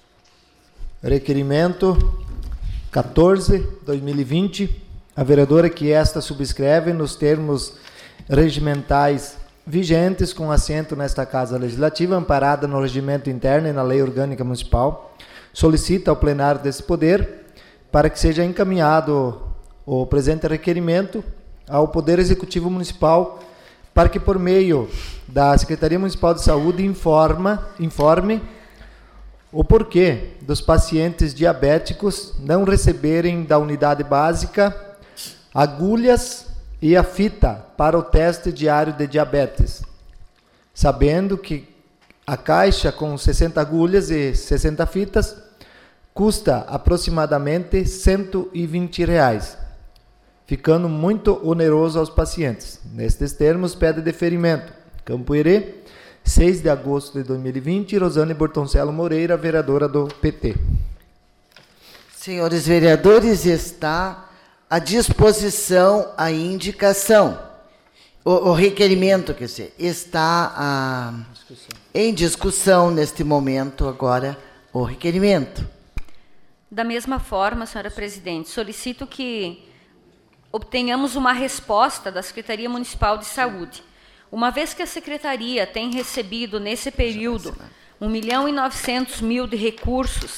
Requerimento quatorze, dois mil e vinte. A vereadora que esta subscreve nos termos regimentais vigentes, com assento nesta Casa Legislativa, amparada no regimento interno e na Lei Orgânica Municipal, solicita ao plenário desse poder para que seja encaminhado o presente requerimento ao Poder Executivo Municipal para que, por meio da Secretaria Municipal de Saúde, informa, informe o porquê dos pacientes diabéticos não receberem da unidade básica agulhas e a fita para o teste diário de diabetes, sabendo que a caixa com sessenta agulhas e sessenta fitas custa aproximadamente cento e vinte reais, ficando muito oneroso aos pacientes. Nestes termos, pede deferimento Campo Herê, seis de agosto de dois mil e vinte, Rosane Bortoncelo Moreira, vereadora do P T. Senhores vereadores, está à disposição a indicação. O, o requerimento, quer dizer, está a, em discussão neste momento agora o requerimento. Da mesma forma, senhora Presidente, solicito que obtenhamos uma resposta da Secretaria Municipal de Saúde. Uma vez que a Secretaria tem recebido, nesse período, um milhão e novecentos mil de recursos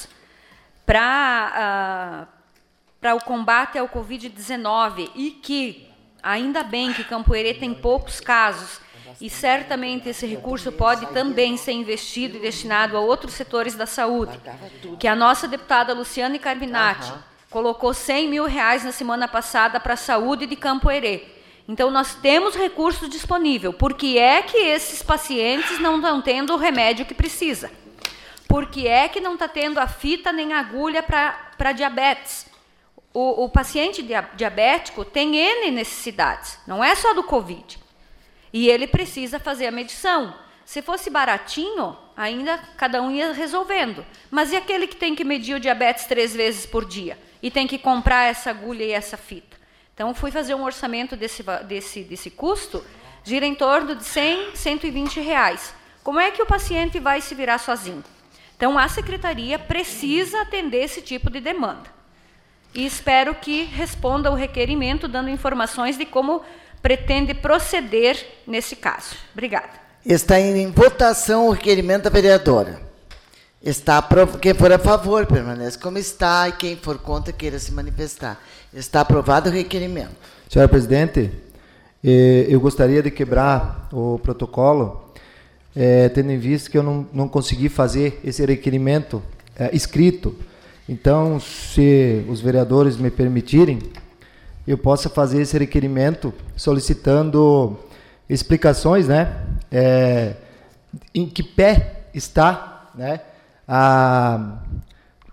para uh, para o combate ao covid dezenove e que, ainda bem que Campo Herê tem poucos casos e certamente esse recurso pode também ser investido e destinado a outros setores da saúde, que a nossa deputada Luciane Carminati colocou cem mil reais na semana passada para a saúde de Campo Herê. Então, nós temos recursos disponíveis. Por que é que esses pacientes não estão tendo o remédio que precisa? Por que é que não está tendo a fita nem a agulha para diabetes? O, o paciente diabético tem N necessidades, não é só do Covid. E ele precisa fazer a medição. Se fosse baratinho, ainda cada um ia resolvendo. Mas e aquele que tem que medir o diabetes três vezes por dia? E tem que comprar essa agulha e essa fita? Então, fui fazer um orçamento desse, desse, desse custo, gira em torno de cem, cento e vinte reais. Como é que o paciente vai se virar sozinho? Então, a Secretaria precisa atender esse tipo de demanda. E espero que responda o requerimento, dando informações de como pretende proceder nesse caso. Obrigada. Está em votação o requerimento da vereadora. Está aprov... Quem for a favor, permanece como está, e quem for contra, queira se manifestar. Está aprovado o requerimento. Senhora Presidente, eu gostaria de quebrar o protocolo, é, tendo em vista que eu não, não consegui fazer esse requerimento é, escrito. Então, se os vereadores me permitirem, eu possa fazer esse requerimento solicitando explicações, né, é, em que pé está, né, a,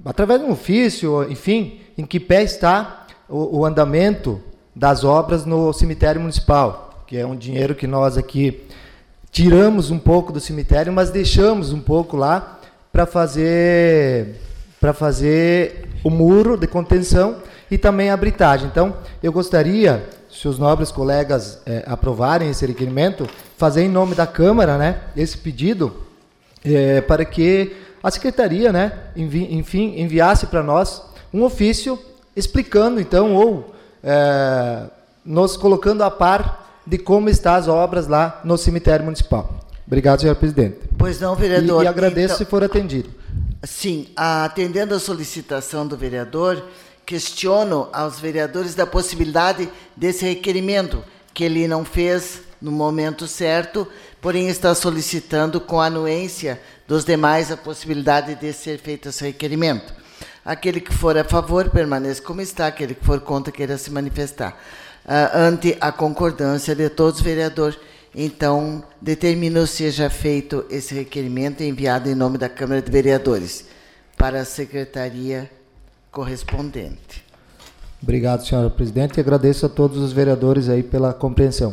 através de um ofício, enfim, em que pé está o, o andamento das obras no cemitério municipal, que é um dinheiro que nós aqui tiramos um pouco do cemitério, mas deixamos um pouco lá para fazer, para fazer o muro de contenção e também a britagem. Então, eu gostaria, se os nobres colegas eh, aprovarem esse requerimento, fazer em nome da Câmara, né, esse pedido, eh, para que a Secretaria, né, envi, enfim, enviasse para nós um ofício explicando, então, ou eh, nos colocando a par de como estão as obras lá no cemitério municipal. Obrigado, senhor presidente. Pois não, vereador. E, e agradeço então, se for atendido. Sim, atendendo à solicitação do vereador, questiono aos vereadores da possibilidade desse requerimento, que ele não fez no momento certo, porém está solicitando com a anuência dos demais a possibilidade de ser feito esse requerimento. Aquele que for a favor, permaneça como está, aquele que for contra, queira se manifestar. Uh, ante a concordância de todos os vereadores, então, determino seja feito esse requerimento enviado em nome da Câmara de Vereadores para a Secretaria correspondente. Obrigado, senhora presidente, e agradeço a todos os vereadores aí pela compreensão.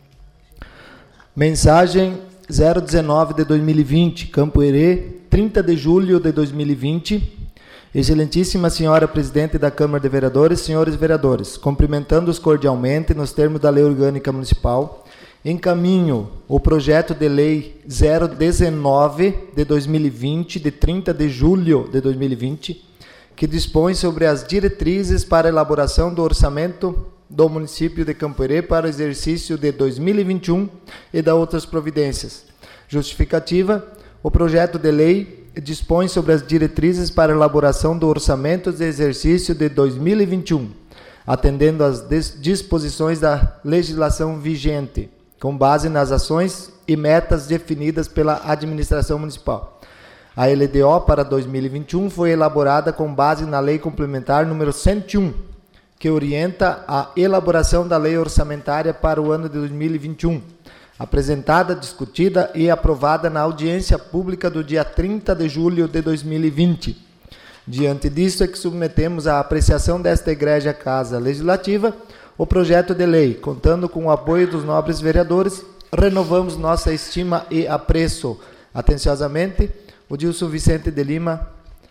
Mensagem zero dezenove de dois mil e vinte, Campo Herê, trinta de julho de dois mil e vinte. Excelentíssima senhora presidente da Câmara de Vereadores, senhores vereadores, cumprimentando-os cordialmente nos termos da Lei Orgânica Municipal, encaminho o projeto de lei zero dezenove de dois mil e vinte, de trinta de julho de dois mil e vinte, que dispõe sobre as diretrizes para a elaboração do orçamento do município de Campo Herê para o exercício de dois mil e vinte e um e da outras providências. Justificativa: o projeto de lei dispõe sobre as diretrizes para a elaboração do orçamento de exercício de dois mil e vinte e um, atendendo às disposições da legislação vigente, com base nas ações e metas definidas pela administração municipal. A L D O para dois mil e vinte e um foi elaborada com base na Lei Complementar número cento e um, que orienta a elaboração da Lei Orçamentária para o ano de dois mil e vinte e um, apresentada, discutida e aprovada na audiência pública do dia trinta de julho de dois mil e vinte. Diante disso é que submetemos à apreciação desta egrégia Casa Legislativa o projeto de lei. Contando com o apoio dos nobres vereadores, renovamos nossa estima e apreço. Atenciosamente, o Dilson Vicente de Lima,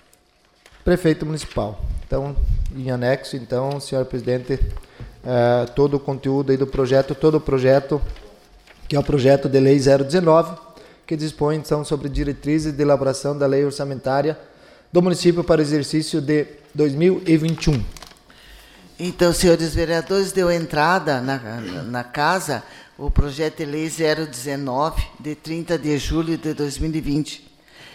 prefeito municipal. Então, em anexo, então, senhor presidente, eh, todo o conteúdo aí do projeto, todo o projeto, que é o projeto de lei zero dezenove, que dispõe, então, sobre diretrizes de elaboração da lei orçamentária do município para o exercício de dois mil e vinte e um. Então, senhores vereadores, deu entrada na, na casa o projeto de lei zero dezenove, de trinta de julho de dois mil e vinte.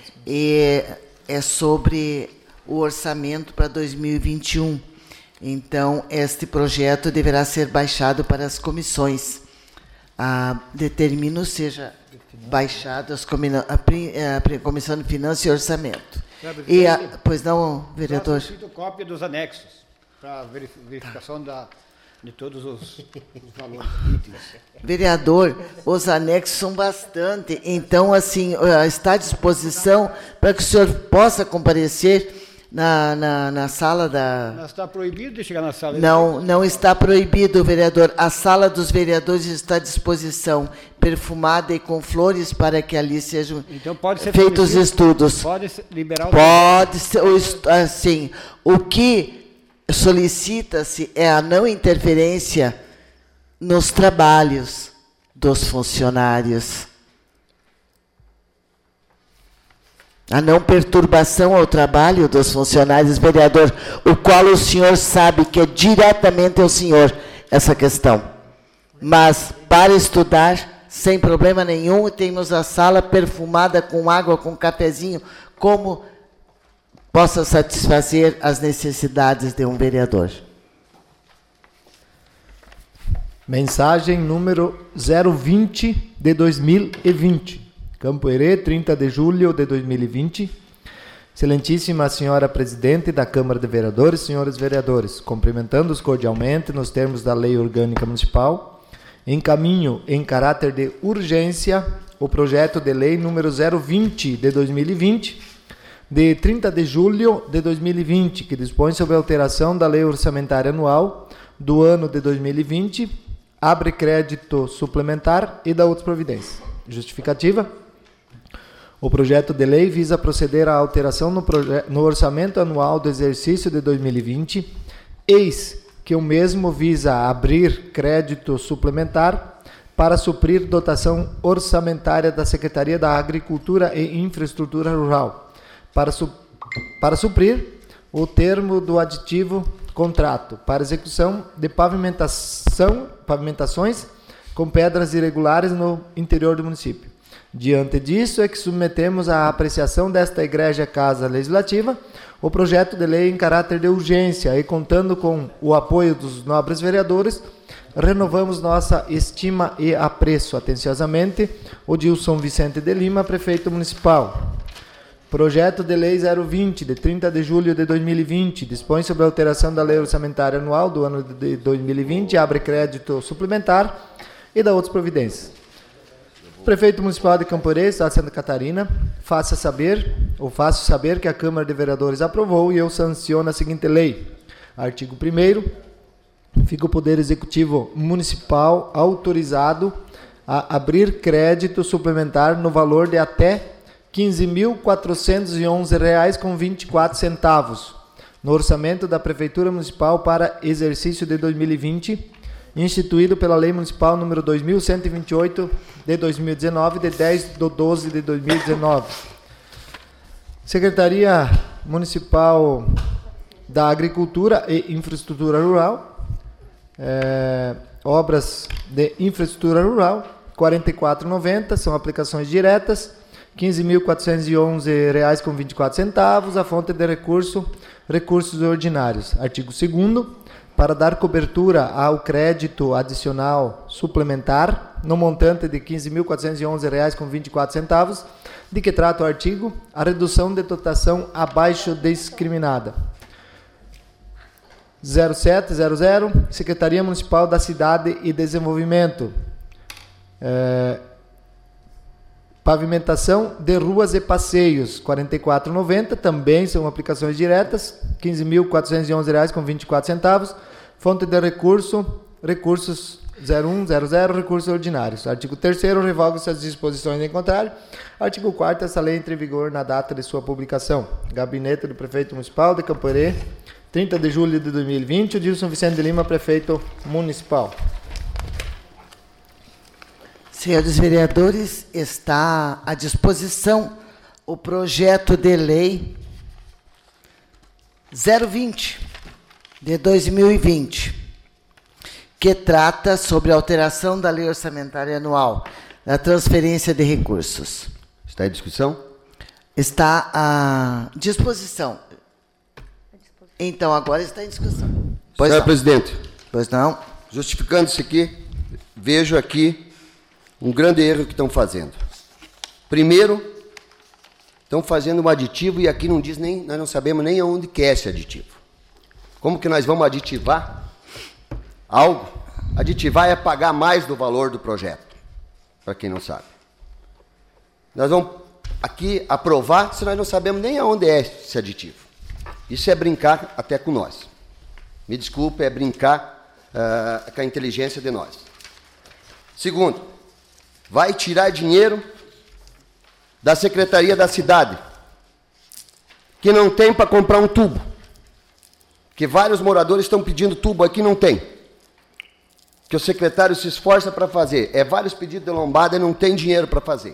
E é sobre o orçamento para dois mil e vinte e um. Então, este projeto deverá ser baixado para as comissões. Ah, determino seja baixado as comina, a, a, a Comissão de Finanças e Orçamento. E a, pois não, vereador? Eu solicito cópia dos anexos para verificação da, de todos os, os valores. Vereador, os anexos são bastante, então, assim, está à disposição para que o senhor possa comparecer na, na, na sala da... Não está proibido de chegar na sala? Não, não está proibido, vereador. A sala dos vereadores está à disposição, perfumada e com flores, para que ali sejam então pode ser feitos estudos. Pode liberar o... Pode ser, assim, o que solicita-se é a não interferência nos trabalhos dos funcionários. A não perturbação ao trabalho dos funcionários, vereador, o qual o senhor sabe que é diretamente ao senhor essa questão. Mas, para estudar, sem problema nenhum, temos a sala perfumada com água, com cafezinho, como possa satisfazer as necessidades de um vereador. Mensagem número zero vinte de dois mil e vinte. Campo Herê, trinta de julho de dois mil e vinte. Excelentíssima senhora presidente da Câmara de Vereadores, senhores vereadores, cumprimentando-os cordialmente nos termos da Lei Orgânica Municipal, encaminho em caráter de urgência o projeto de lei número zero vinte de dois mil e vinte, de trinta de julho de dois mil e vinte, que dispõe sobre a alteração da Lei Orçamentária Anual do ano de dois mil e vinte, abre crédito suplementar e dá outras providências. Justificativa. O projeto de lei visa proceder à alteração no, no orçamento anual do exercício de dois mil e vinte, eis que o mesmo visa abrir crédito suplementar para suprir dotação orçamentária da Secretaria da Agricultura e Infraestrutura Rural, para, su para suprir o termo do aditivo contrato para execução de pavimentação, pavimentações com pedras irregulares no interior do município. Diante disso é que submetemos à apreciação desta Igreja Casa Legislativa o projeto de lei em caráter de urgência e, contando com o apoio dos nobres vereadores, renovamos nossa estima e apreço. Atenciosamente, Odilson Vicente de Lima, Prefeito Municipal. Projeto de Lei zero vinte, de trinta de julho de dois mil e vinte, dispõe sobre a alteração da Lei Orçamentária Anual do ano de dois mil e vinte, abre crédito suplementar e dá outras providências. O Prefeito Municipal de Camporê, Estado de Santa Catarina, faça saber, ou faço saber que a Câmara de Vereadores aprovou e eu sanciono a seguinte lei. Artigo primeiro, fica o Poder Executivo Municipal autorizado a abrir crédito suplementar no valor de até quinze mil quatrocentos e onze reais com vinte e quatro centavos no orçamento da Prefeitura Municipal para exercício de dois mil e vinte, instituído pela Lei Municipal número dois mil cento e vinte e oito de dois mil e dezenove, de dez de doze de dois mil e dezenove. Secretaria Municipal da Agricultura e Infraestrutura Rural, é, obras de infraestrutura rural, quarenta e quatro reais e noventa centavos, são aplicações diretas, quinze mil quatrocentos e onze reais com vinte e quatro centavos, a fonte de recurso, recursos ordinários. Artigo segundo, para dar cobertura ao crédito adicional suplementar, no montante de quinze mil quatrocentos e onze reais com vinte e quatro centavos, de que trata o artigo, a redução de dotação abaixo discriminada. zero sete zero zero, Secretaria Municipal da Cidade e Desenvolvimento. É, pavimentação de ruas e passeios, quarenta e quatro reais e noventa centavos, também são aplicações diretas, quinze mil quatrocentos e onze reais com vinte e quatro centavos. Fonte de recurso, recursos zero um zero zero, recursos ordinários. Artigo terceiro, revoga-se as disposições em contrário. Artigo quarto, essa lei entra em vigor na data de sua publicação. Gabinete do Prefeito Municipal de Camporê, trinta de julho de dois mil e vinte, Odilson Vicente de Lima, Prefeito Municipal. Senhores vereadores, está à disposição o projeto de lei zero vinte de dois mil e vinte, que trata sobre a alteração da Lei Orçamentária Anual, da transferência de recursos. Está em discussão? Está à disposição. Então, agora está em discussão. Pois Senhor não. Presidente, Pois não. justificando isso aqui, vejo aqui um grande erro que estão fazendo. Primeiro, estão fazendo um aditivo e aqui não diz nem, nós não sabemos nem aonde que é esse aditivo. Como que nós vamos aditivar algo? Aditivar é pagar mais do valor do projeto, para quem não sabe. Nós vamos aqui aprovar se nós não sabemos nem aonde é esse aditivo. Isso é brincar até com nós. Me desculpe, é brincar uh, com a inteligência de nós. Segundo, vai tirar dinheiro da Secretaria da Cidade, que não tem para comprar um tubo. Que vários moradores estão pedindo tubo aqui, não tem. Que o secretário se esforça para fazer. É vários pedidos de lombada e não tem dinheiro para fazer.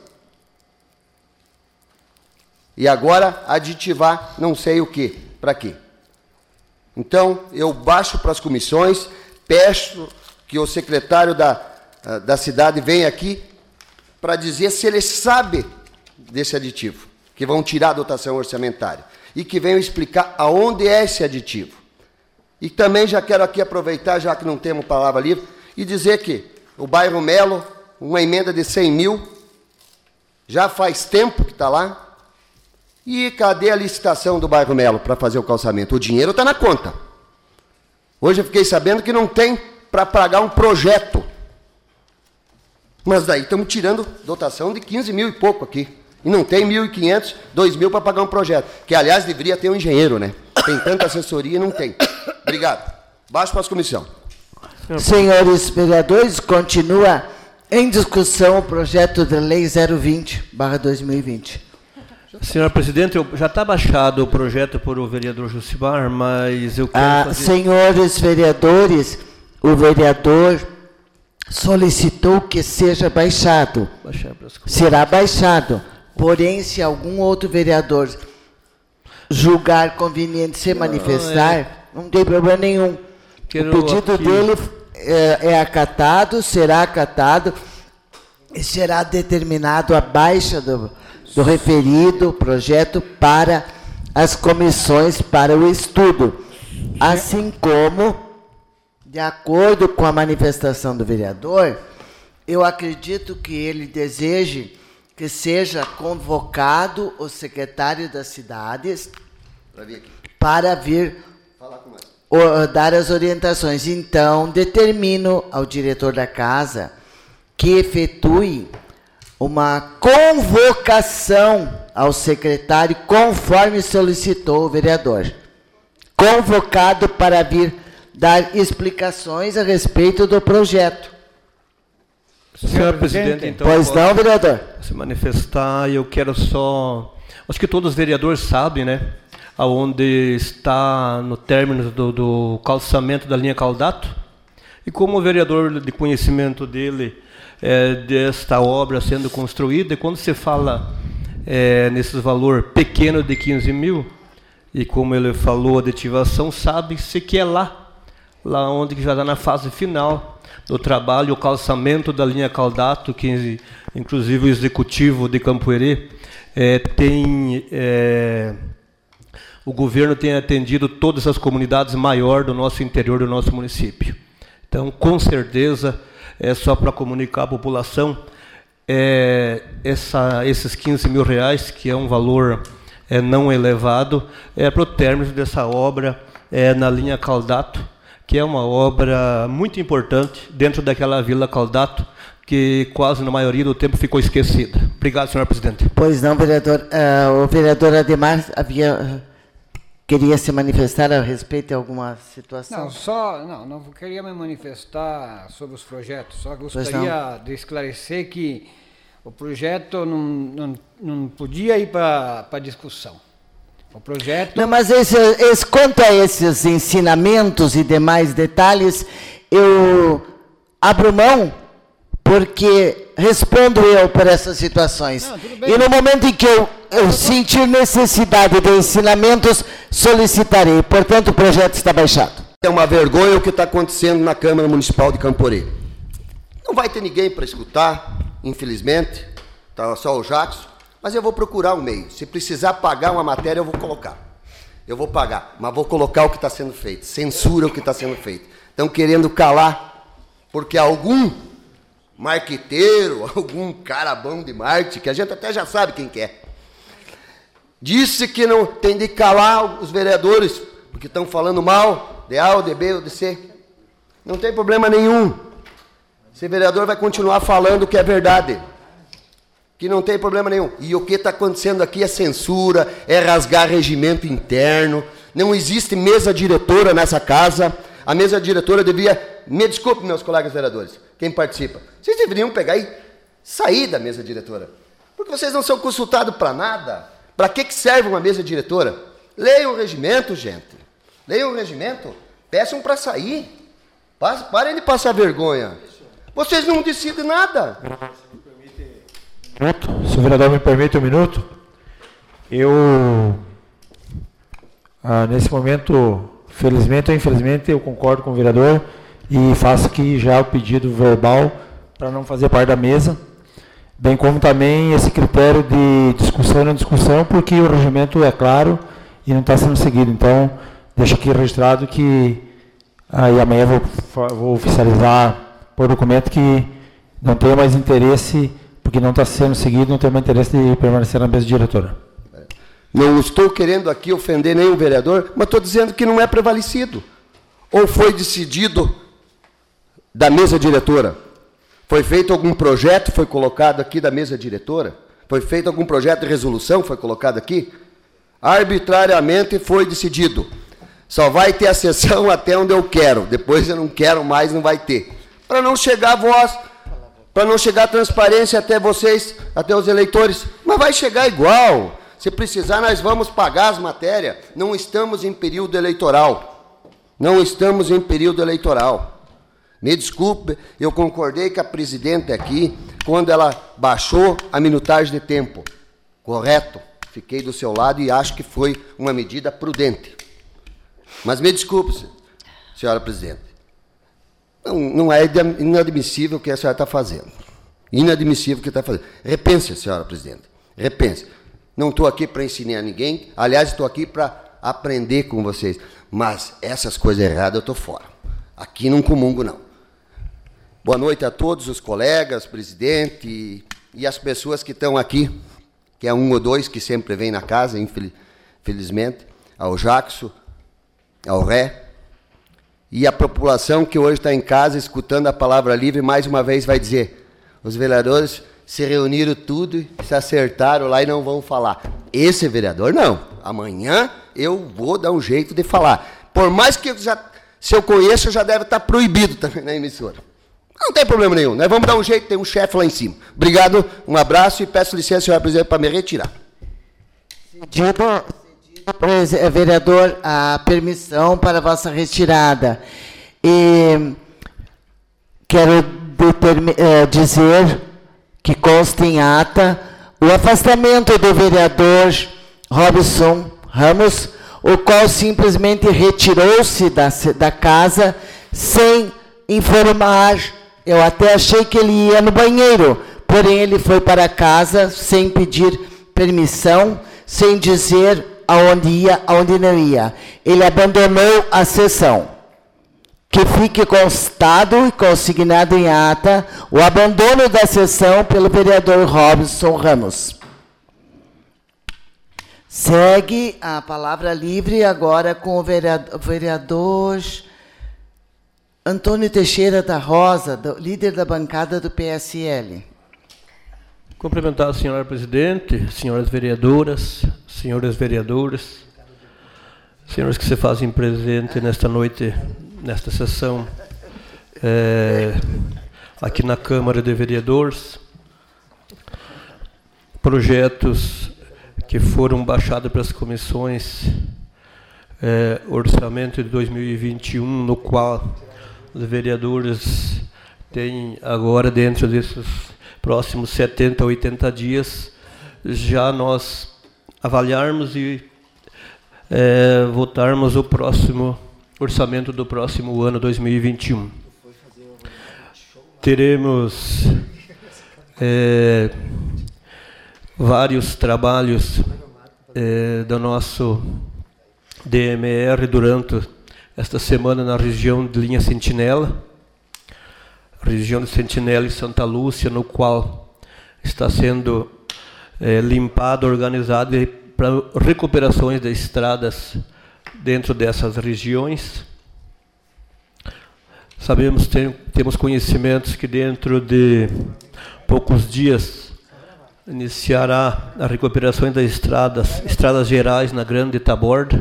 E agora aditivar não sei o que, para quê. Então, eu baixo para as comissões, peço que o secretário da, da cidade venha aqui para dizer se ele sabe desse aditivo, que vão tirar a dotação orçamentária, e que venham explicar aonde é esse aditivo. E também já quero aqui aproveitar, já que não temos palavra livre, e dizer que o bairro Melo, uma emenda de cem mil, já faz tempo que está lá, e cadê a licitação do bairro Melo para fazer o calçamento? O dinheiro está na conta. Hoje eu fiquei sabendo que não tem para pagar um projeto. Mas daí estamos tirando dotação de quinze mil e pouco aqui. E não tem mil e quinhentos, dois mil para pagar um projeto. Que, aliás, deveria ter um engenheiro, né? Tem tanta assessoria e não tem. Obrigado. Baixo para a comissão. Senhores vereadores, continua em discussão o projeto de lei zero vinte barra dois mil e vinte. Senhor presidente, eu, já está baixado o projeto por o vereador Jucimar, mas eu quero ah, fazer... Senhores vereadores, o vereador solicitou que seja baixado. Será baixado. Porém, se algum outro vereador julgar conveniente se manifestar, é. não tem problema nenhum. Quero o pedido aqui... dele é, é acatado, será acatado e será determinado a baixa do, do referido projeto para as comissões para o estudo. Assim como, de acordo com a manifestação do vereador, eu acredito que ele deseje que seja convocado o secretário das cidades para vir o, dar as orientações. Então, determino ao diretor da casa que efetue uma convocação ao secretário, conforme solicitou o vereador. Convocado para vir dar explicações a respeito do projeto. Senhor presidente, então, pois não, vereador? Se manifestar, eu quero só... Acho que todos os vereadores sabem, né? Aonde está no término do, do calçamento da linha Caldato. E como o vereador de conhecimento dele é, desta obra sendo construída, e quando se fala é, nesse valor pequeno de quinze mil, e como ele falou, a aditivação, sabe-se que é lá, lá onde já está na fase final do trabalho, o calçamento da linha Caldato, que inclusive o executivo de Campoerê é, tem... É, o governo tem atendido todas as comunidades maiores do nosso interior, do nosso município. Então, com certeza, é só para comunicar à população, é, essa, esses quinze mil reais, que é um valor é, não elevado, é para o término dessa obra é, na linha Caldato, que é uma obra muito importante dentro daquela Vila Caldato, que quase na maioria do tempo ficou esquecida. Obrigado, senhor presidente. Pois não, vereador. Uh, o vereador Ademar havia, uh, queria se manifestar a respeito de alguma situação? Não, só, não, não queria me manifestar sobre os projetos, só gostaria de esclarecer que o projeto não, não, não podia ir para a discussão. O projeto... Não, mas esse, esse, quanto a esses ensinamentos e demais detalhes, eu abro mão, porque respondo eu por essas situações. Não, e no momento em que eu, eu sentir necessidade de ensinamentos, solicitarei. Portanto, o projeto está baixado. É uma vergonha o que está acontecendo na Câmara Municipal de Campoerê. Não vai ter ninguém para escutar, infelizmente, está só o Jackson. Mas eu vou procurar um meio. Se precisar pagar uma matéria, eu vou colocar. Eu vou pagar, mas vou colocar o que está sendo feito. Censura o que está sendo feito. Estão querendo calar, porque algum marqueteiro, algum cara bom de marketing, que a gente até já sabe quem que é, disse que não tem de calar os vereadores, porque estão falando mal de A, ou de B, ou de C. Não tem problema nenhum. Esse vereador vai continuar falando que é verdade. Que não tem problema nenhum. E o que está acontecendo aqui é censura, é rasgar regimento interno. Não existe mesa diretora nessa casa. A mesa diretora devia... Me desculpe, meus colegas vereadores, quem participa. Vocês deveriam pegar e sair da mesa diretora. Porque vocês não são consultados para nada. Para que, que serve uma mesa diretora? Leiam o regimento, gente. Leiam o regimento. Peçam para sair. Parem de passar vergonha. Vocês não decidem nada. Se o vereador me permite um minuto, eu, ah, nesse momento, felizmente ou infelizmente, eu concordo com o vereador e faço aqui já o pedido verbal para não fazer parte da mesa, bem como também esse critério de discussão e não discussão, porque o regimento é claro e não está sendo seguido. Então, deixo aqui registrado que aí amanhã vou, vou oficializar por documento que não tenho mais interesse, porque não está sendo seguido, não tenho mais interesse de permanecer na mesa diretora. Não estou querendo aqui ofender nenhum vereador, mas estou dizendo que não é prevalecido. Ou foi decidido da mesa diretora? Foi feito algum projeto, foi colocado aqui da mesa diretora? Foi feito algum projeto de resolução, foi colocado aqui? Arbitrariamente foi decidido. Só vai ter a sessão até onde eu quero. Depois eu não quero mais, não vai ter. Para não chegar a voz, para não chegar a transparência até vocês, até os eleitores. Mas vai chegar igual. Se precisar, nós vamos pagar as matérias. Não estamos em período eleitoral. Não estamos em período eleitoral. Me desculpe, eu concordei com a presidente aqui, quando ela baixou a minutagem de tempo. Correto. Fiquei do seu lado e acho que foi uma medida prudente. Mas me desculpe, senhora presidente. Não, não é inadmissível o que a senhora está fazendo. Inadmissível o que está fazendo. Repense, senhora presidente. Repense. Não estou aqui para ensinar ninguém. Aliás, estou aqui para aprender com vocês. Mas essas coisas erradas eu estou fora. Aqui não comungo, não. Boa noite a todos os colegas, presidente e, e as pessoas que estão aqui, que é um ou dois que sempre vêm na casa, infelizmente, ao Jackson, ao Ré, e a população que hoje está em casa escutando a palavra livre, mais uma vez vai dizer, os vereadores se reuniram tudo, se acertaram lá e não vão falar. Esse vereador, não. Amanhã eu vou dar um jeito de falar. Por mais que eu já, se eu conheço, já deve estar proibido também na emissora. Não tem problema nenhum. Nós vamos dar um jeito, tem um chefe lá em cima. Obrigado, um abraço e peço licença, senhora presidente, para me retirar. Cedido, vereador, a permissão para a vossa retirada. E quero dizer que consta em ata o afastamento do vereador Robson Ramos, o qual simplesmente retirou-se da, da casa sem informar. Eu até achei que ele ia no banheiro, porém ele foi para casa sem pedir permissão, sem dizer aonde ia, aonde não ia. Ele abandonou a sessão. Que fique constado e consignado em ata o abandono da sessão pelo vereador Robson Ramos. Segue a palavra livre agora com o vereador, vereador Antônio Teixeira da Rosa, do, líder da bancada do P S L. Cumprimentar a senhora presidente, senhoras vereadoras, senhores vereadores, senhores que se fazem presente nesta noite, nesta sessão, é, aqui na Câmara de Vereadores, projetos que foram baixados para as comissões, é, orçamento de dois mil e vinte e um, no qual os vereadores têm agora, dentro desses próximos setenta, oitenta dias, já nós avaliarmos e é, votarmos o próximo orçamento do próximo ano, dois mil e vinte e um. Teremos é, vários trabalhos é, do nosso D M R durante esta semana na região de Linha Sentinela, região de Sentinela e Santa Lúcia, no qual está sendo é, limpado, organizado para recuperações de estradas dentro dessas regiões. Sabemos, tem, temos conhecimentos que dentro de poucos dias iniciará a recuperação das estradas, estradas gerais na Grande Taborda,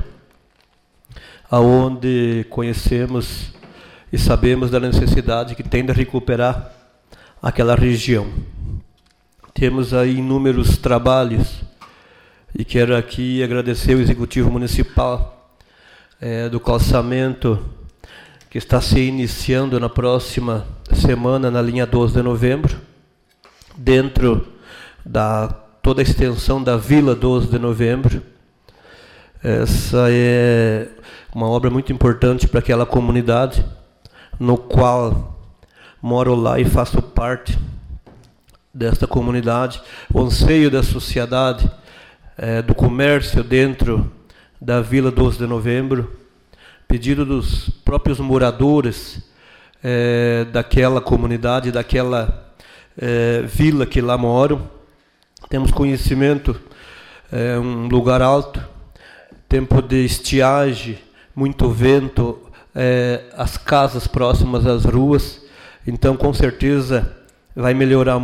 aonde conhecemos e sabemos da necessidade que tem de recuperar aquela região. Temos aí inúmeros trabalhos e quero aqui agradecer ao Executivo Municipal é, do calçamento que está se iniciando na próxima semana na linha doze de novembro, dentro da toda a extensão da Vila doze de novembro. Essa é uma obra muito importante para aquela comunidade, no qual moro lá e faço parte desta comunidade. O anseio da sociedade, é, do comércio dentro da Vila doze de novembro, pedido dos próprios moradores é, daquela comunidade, daquela é, vila que lá moram. Temos conhecimento, é um lugar alto, tempo de estiagem, muito vento, é, as casas próximas às ruas, então com certeza vai melhorar muito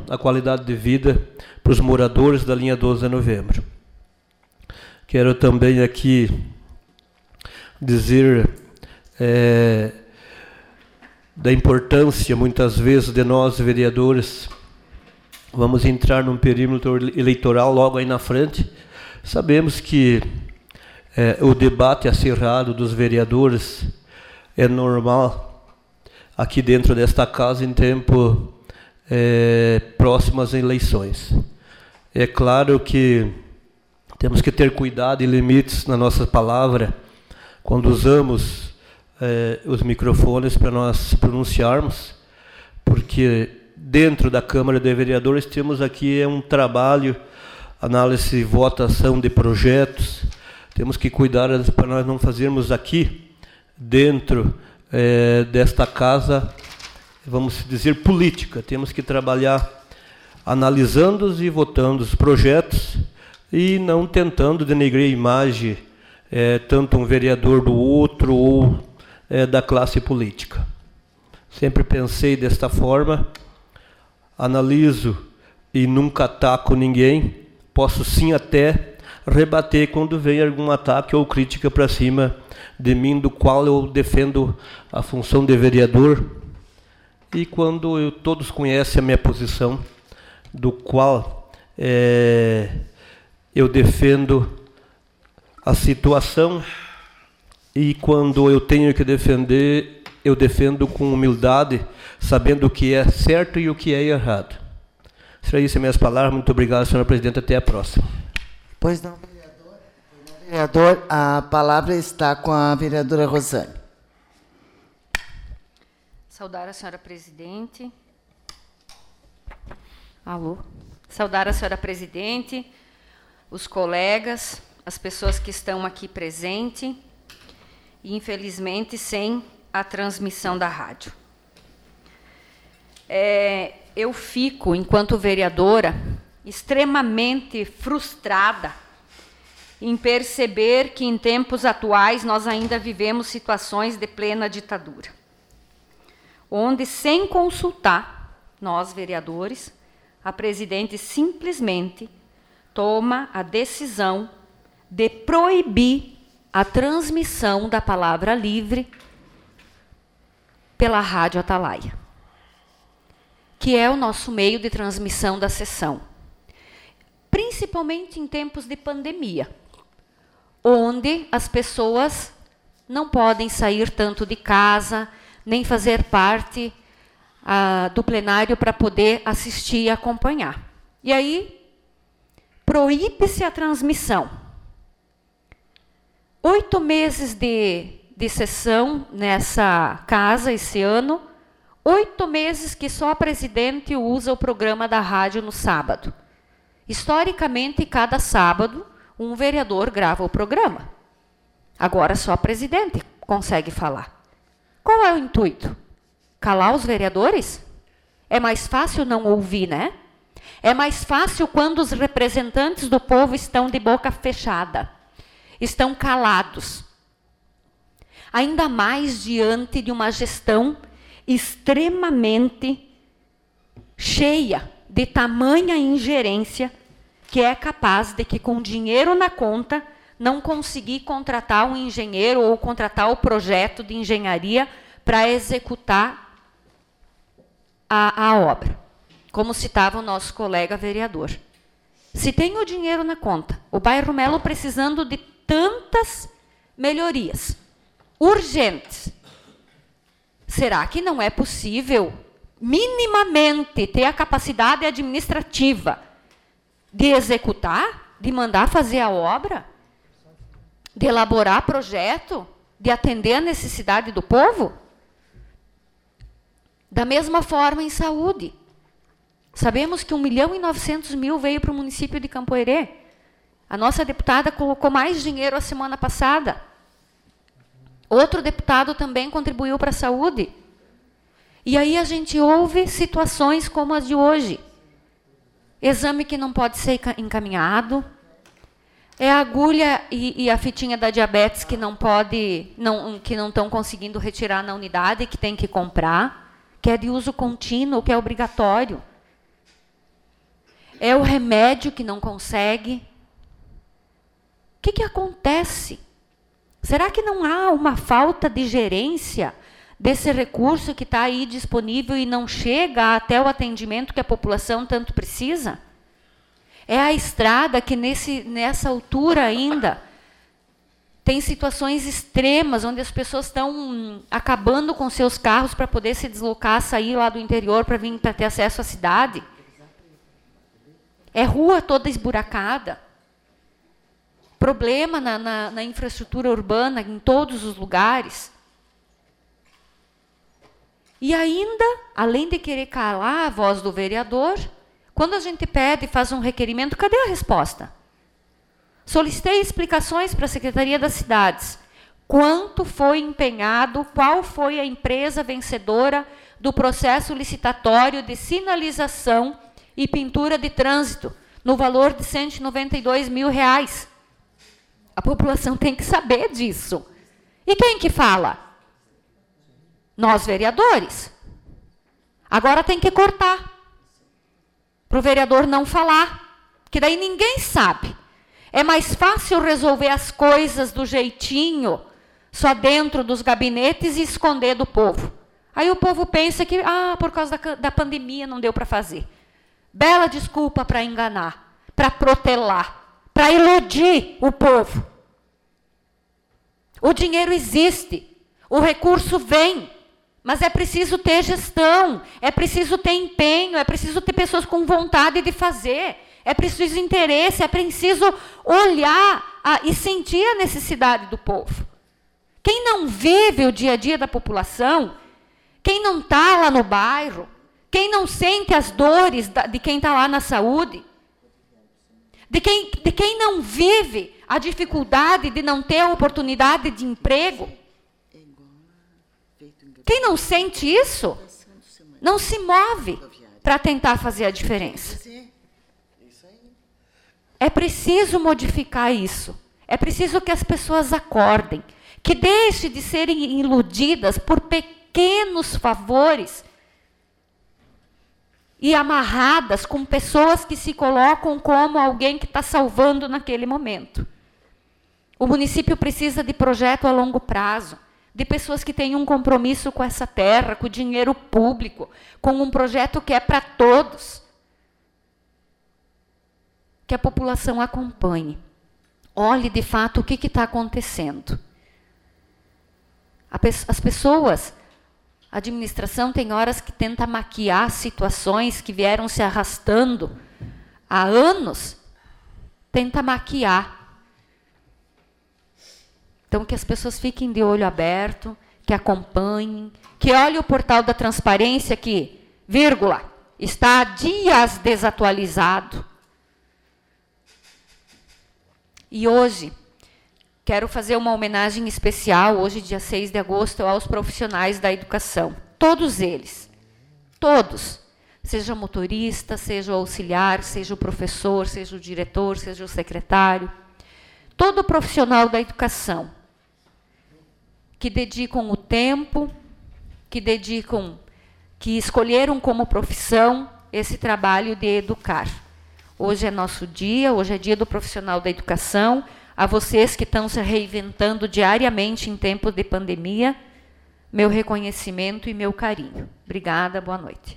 a qualidade de vida para os moradores da linha doze de novembro. Quero também aqui dizer é, da importância, muitas vezes, de nós, vereadores, vamos entrar num perímetro eleitoral logo aí na frente. Sabemos que é, o debate acirrado dos vereadores é normal aqui dentro desta casa em tempo é, próximo às eleições. É claro que temos que ter cuidado e limites na nossa palavra quando usamos eh, os microfones para nós pronunciarmos, porque dentro da Câmara de Vereadores temos aqui um trabalho, análise e votação de projetos. Temos que cuidar para nós não fazermos aqui, dentro eh, desta casa, vamos dizer, política. Temos que trabalhar analisando e votando os projetos, e não tentando denegrir a imagem, é, tanto um vereador do outro ou é, da classe política. Sempre pensei desta forma, analiso e nunca ataco ninguém, posso sim até rebater quando vem algum ataque ou crítica para cima de mim, do qual eu defendo a função de vereador, e quando eu, todos conhecem a minha posição, do qual é, eu defendo a situação, e quando eu tenho que defender, eu defendo com humildade, sabendo o que é certo e o que é errado. Será isso as minhas palavras. Muito obrigado, senhora presidente. Até a próxima. Pois não, vereador. Vereador, a palavra está com a vereadora Rosane. Saudar a senhora presidente. Alô. Saudar a senhora presidente, os colegas, as pessoas que estão aqui presentes, e, infelizmente, sem a transmissão da rádio. É, eu fico, enquanto vereadora, extremamente frustrada em perceber que, em tempos atuais, nós ainda vivemos situações de plena ditadura, onde, sem consultar nós, vereadores, a presidente simplesmente toma a decisão de proibir a transmissão da palavra livre pela Rádio Atalaia, que é o nosso meio de transmissão da sessão, principalmente em tempos de pandemia, onde as pessoas não podem sair tanto de casa, nem fazer parte ah, do plenário para poder assistir e acompanhar. E aí, proíbe-se a transmissão. Oito meses de, de sessão nessa casa esse ano, oito meses que só a presidente usa o programa da rádio no sábado. Historicamente, cada sábado, um vereador grava o programa. Agora só a presidente consegue falar. Qual é o intuito? Calar os vereadores? É mais fácil não ouvir, né? É mais fácil quando os representantes do povo estão de boca fechada, estão calados. Ainda mais diante de uma gestão extremamente cheia de tamanha ingerência, que é capaz de que, com dinheiro na conta, não conseguir contratar um engenheiro ou contratar o projeto de engenharia para executar a, a obra, como citava o nosso colega vereador. Se tem o dinheiro na conta, o bairro Melo precisando de tantas melhorias urgentes, será que não é possível, minimamente, ter a capacidade administrativa de executar, de mandar fazer a obra, de elaborar projeto, de atender a necessidade do povo? Da mesma forma, em saúde. Sabemos que um milhão e novecentos mil veio para o município de Campoerê. A nossa deputada colocou mais dinheiro a semana passada. Outro deputado também contribuiu para a saúde. E aí a gente ouve situações como as de hoje. Exame que não pode ser encaminhado. É a agulha e, e a fitinha da diabetes que não pode, não, que não estão conseguindo retirar na unidade, que tem que comprar, que é de uso contínuo, que é obrigatório. É o remédio que não consegue? O que, que acontece? Será que não há uma falta de gerência desse recurso que está aí disponível e não chega até o atendimento que a população tanto precisa? É a estrada que nesse, nessa altura ainda tem situações extremas, onde as pessoas estão acabando com seus carros para poder se deslocar, sair lá do interior para vir para ter acesso à cidade. É rua toda esburacada. Problema na, na, na infraestrutura urbana em todos os lugares. E ainda, além de querer calar a voz do vereador, quando a gente pede e faz um requerimento, cadê a resposta? Solicitei explicações para a Secretaria das Cidades. Quanto foi empenhado, qual foi a empresa vencedora do processo licitatório de sinalização e pintura de trânsito, no valor de cento e noventa e dois mil reais. A população tem que saber disso. E quem que fala? Nós, vereadores. Agora tem que cortar, para o vereador não falar, que daí ninguém sabe. É mais fácil resolver as coisas do jeitinho, só dentro dos gabinetes e esconder do povo. Aí o povo pensa que, ah, por causa da, da pandemia não deu para fazer. Bela desculpa para enganar, para protelar, para iludir o povo. O dinheiro existe, o recurso vem, mas é preciso ter gestão, é preciso ter empenho, é preciso ter pessoas com vontade de fazer, é preciso interesse, é preciso olhar a, e sentir a necessidade do povo. Quem não vive o dia a dia da população, quem não está lá no bairro, quem não sente as dores da, de quem está lá na saúde, de quem, de quem não vive a dificuldade de não ter a oportunidade de emprego, quem não sente isso, não se move para tentar fazer a diferença. É preciso modificar isso. É preciso que as pessoas acordem, que deixem de serem iludidas por pequenos favores e amarradas com pessoas que se colocam como alguém que está salvando naquele momento. O município precisa de projeto a longo prazo, de pessoas que tenham um compromisso com essa terra, com o dinheiro público, com um projeto que é para todos. Que a população acompanhe. Olhe, de fato, o que está acontecendo. As pessoas, a administração tem horas que tenta maquiar situações que vieram se arrastando há anos, tenta maquiar. Então, que as pessoas fiquem de olho aberto, que acompanhem, que olhem o portal da transparência que, vírgula, está há dias desatualizado. E hoje, quero fazer uma homenagem especial, hoje, dia seis de agosto, aos profissionais da educação. Todos eles. Todos. Seja motorista, seja o auxiliar, seja o professor, seja o diretor, seja o secretário. Todo profissional da educação que dedicam o tempo, que dedicam, que escolheram como profissão esse trabalho de educar. Hoje é nosso dia, hoje é dia do profissional da educação. A vocês que estão se reinventando diariamente em tempo de pandemia, meu reconhecimento e meu carinho. Obrigada, boa noite.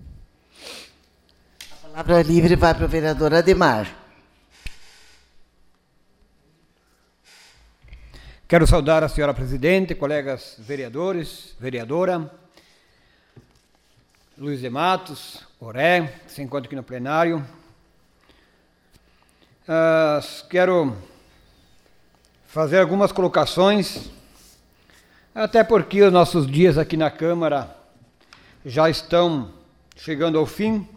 A palavra livre vai para o vereador Ademar. Quero saudar a senhora presidente, colegas vereadores, vereadora, Luiz de Matos, Oré, que se encontra aqui no plenário. Uh, quero fazer algumas colocações, até porque os nossos dias aqui na Câmara já estão chegando ao fim.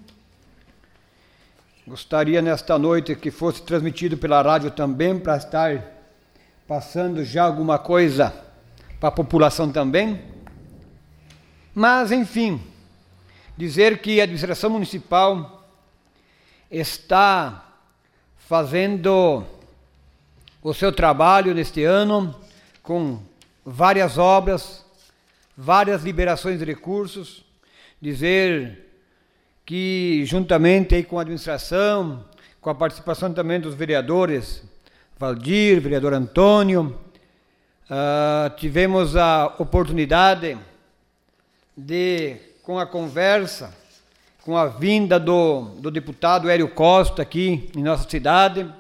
Gostaria nesta noite que fosse transmitido pela rádio também, para estar passando já alguma coisa para a população também. Mas, enfim, dizer que a administração municipal está fazendo o seu trabalho neste ano, com várias obras, várias liberações de recursos, dizer que juntamente aí com a administração, com a participação também dos vereadores, Valdir, vereador Antônio, uh, tivemos a oportunidade de, com a conversa, com a vinda do, do deputado Hélio Costa aqui em nossa cidade,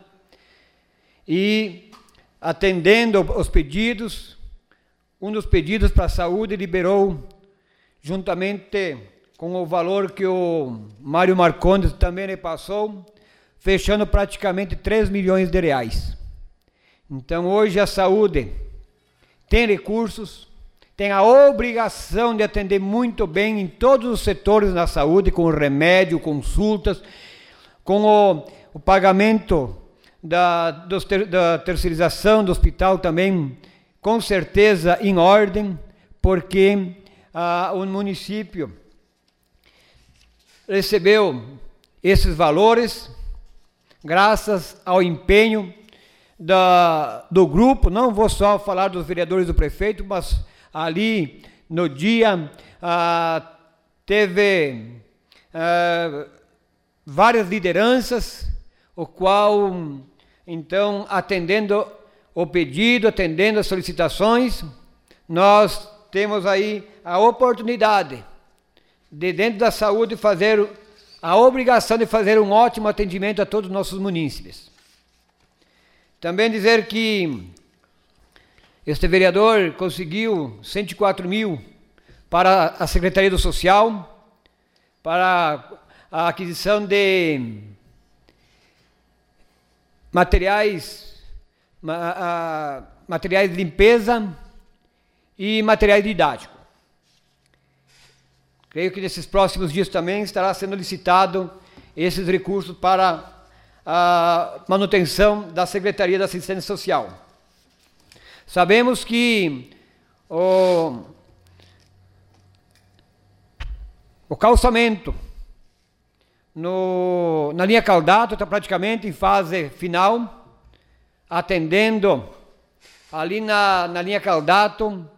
e atendendo os pedidos, um dos pedidos para a saúde liberou, juntamente com o valor que o Mário Marcondes também lhe passou, fechando praticamente três milhões de reais. Então, hoje a saúde tem recursos, tem a obrigação de atender muito bem em todos os setores da saúde, com remédio, consultas, com o, o pagamento da, dos ter, da terceirização do hospital também, com certeza em ordem, porque ah, o município recebeu esses valores graças ao empenho da, do grupo. Não vou só falar dos vereadores do prefeito, mas ali no dia ah, teve ah, várias lideranças, o qual então, atendendo o pedido, atendendo as solicitações, nós temos aí a oportunidade de, dentro da saúde, fazer a obrigação de fazer um ótimo atendimento a todos os nossos munícipes. Também dizer que este vereador conseguiu cento e quatro mil para a Secretaria do Social, para a aquisição de materiais, materiais de limpeza e materiais didáticos. Creio que nesses próximos dias também estará sendo licitado esses recursos para a manutenção da Secretaria da Assistência Social. Sabemos que o, o calçamento no, na linha Caldato está praticamente em fase final, atendendo ali na, na linha Caldato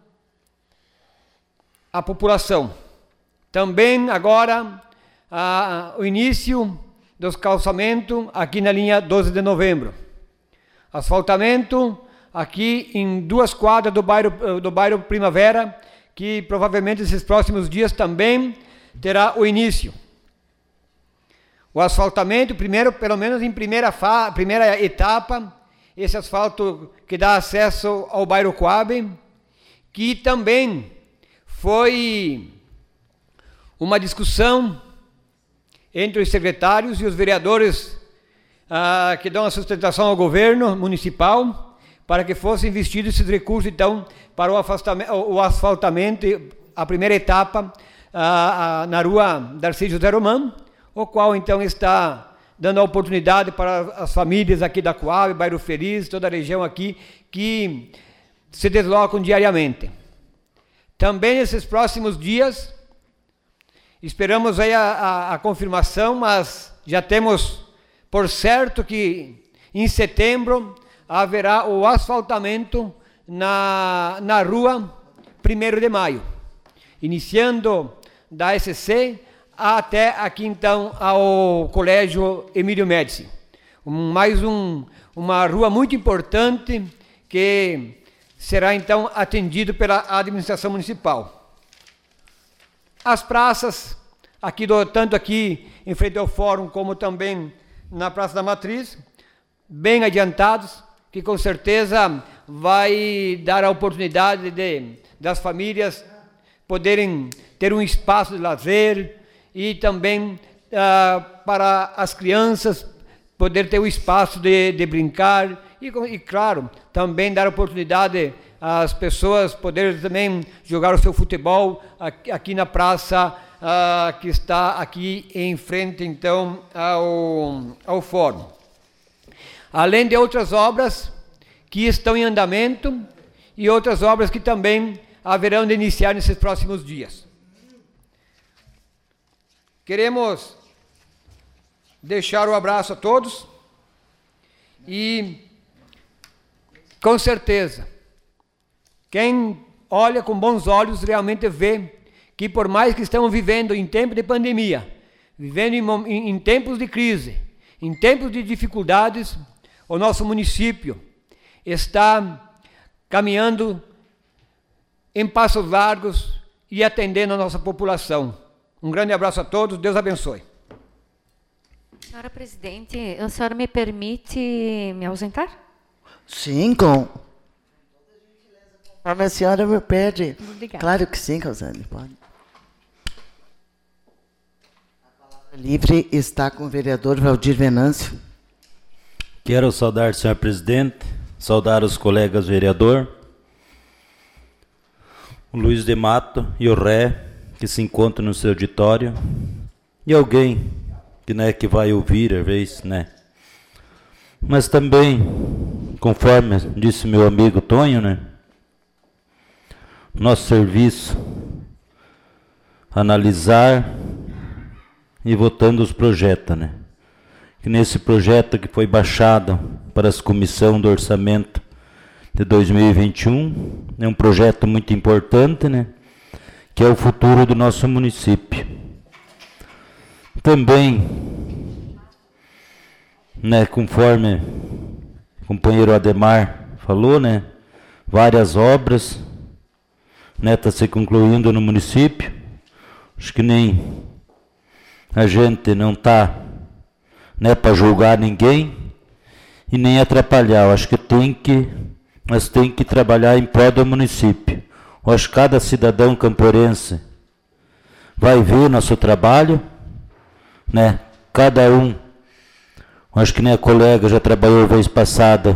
a população. Também agora a, o início dos calçamentos aqui na linha doze de novembro. Asfaltamento aqui em duas quadras do bairro, do bairro Primavera, que provavelmente esses próximos dias também terá o início. O asfaltamento, primeiro, pelo menos em primeira, fa, primeira etapa, esse asfalto que dá acesso ao bairro Coab, que também foi uma discussão entre os secretários e os vereadores ah, que dão a sustentação ao governo municipal, para que fossem investidos esses recursos, então, para o, afastamento, o asfaltamento, a primeira etapa, ah, ah, na rua Darcy José Romão, o qual, então, está dando a oportunidade para as famílias aqui da Coab, Bairro Feliz, toda a região aqui, que se deslocam diariamente. Também, nesses próximos dias, esperamos aí a, a, a confirmação, mas já temos por certo que em setembro haverá o asfaltamento na, na rua primeiro de maio, iniciando da S C até aqui então ao Colégio Emílio Médici. Um, mais um, uma rua muito importante que será então atendido pela administração municipal. As praças, aqui do, tanto aqui em frente ao fórum, como também na Praça da Matriz, bem adiantados, que com certeza vai dar a oportunidade de, das famílias poderem ter um espaço de lazer e também ah, para as crianças poder ter o espaço de, de brincar e, e, claro, também dar a oportunidade as pessoas poderem também jogar o seu futebol aqui, aqui na praça uh, que está aqui em frente, então, ao, ao fórum. Além de outras obras que estão em andamento e outras obras que também haverão de iniciar nesses próximos dias. Queremos deixar o abraço a todos e, com certeza, quem olha com bons olhos realmente vê que, por mais que estamos vivendo em tempo de pandemia, vivendo em, em, em tempos de crise, em tempos de dificuldades, o nosso município está caminhando em passos largos e atendendo a nossa população. Um grande abraço a todos, Deus abençoe. Senhora presidente, a senhora me permite me ausentar? Sim, com... A senhora me pede. Obrigada. Claro que sim, Causane, pode. A palavra livre está com o vereador Valdir Venâncio. Quero saudar o senhor presidente, saudar os colegas vereador, o Luiz de Mato e o Ré, que se encontram no seu auditório, e alguém que, né, que vai ouvir, às vezes, né? Mas também, conforme disse meu amigo Tonho, né? Nosso serviço, analisar e votando os projetos, né? Que nesse projeto que foi baixado para a comissão do orçamento de dois mil e vinte e um, é um projeto muito importante, né? Que é o futuro do nosso município. Também, né, conforme o companheiro Ademar falou, né? Várias obras, né, está se concluindo no município. Acho que nem a gente não está, né, para julgar ninguém e nem atrapalhar. Eu acho que tem que, nós tem que trabalhar em prol do município. Eu acho que cada cidadão camporense vai ver nosso trabalho, né? Cada um, eu acho que nem a colega já trabalhou vez passada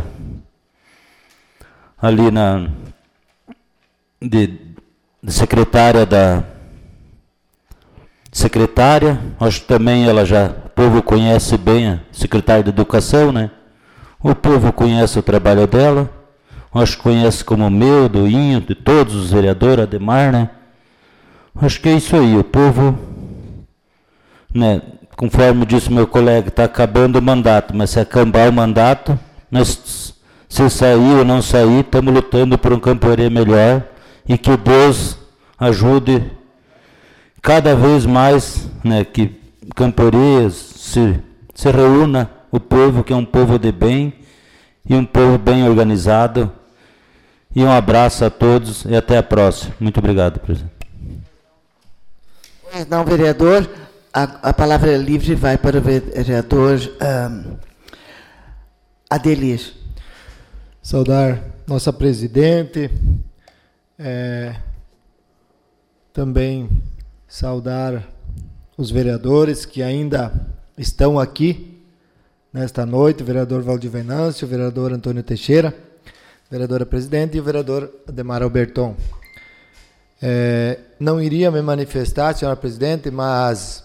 ali na de, de secretária da secretária, acho que também ela já, o povo conhece bem a secretária de Educação, né? O povo conhece o trabalho dela, acho que conhece como o meu, do Inho, de todos os vereadores, Ademar, né? Acho que é isso aí, o povo, né? Conforme disse meu colega, está acabando o mandato, mas se acabar o mandato, nós, se sair ou não sair, estamos lutando por um Camporê melhor e que Deus ajude cada vez mais, né, que Camporê se, se reúna o povo, que é um povo de bem e um povo bem organizado. E um abraço a todos e até a próxima. Muito obrigado, presidente. Não, vereador, a, a palavra livre vai para o vereador um, Adelir. Saudar nossa presidente, é, também saudar os vereadores que ainda estão aqui nesta noite, o vereador Valdir Venâncio, o vereador Antônio Teixeira, vereadora presidente e o vereador Ademar Alberton. É, não iria me manifestar, senhora presidente, mas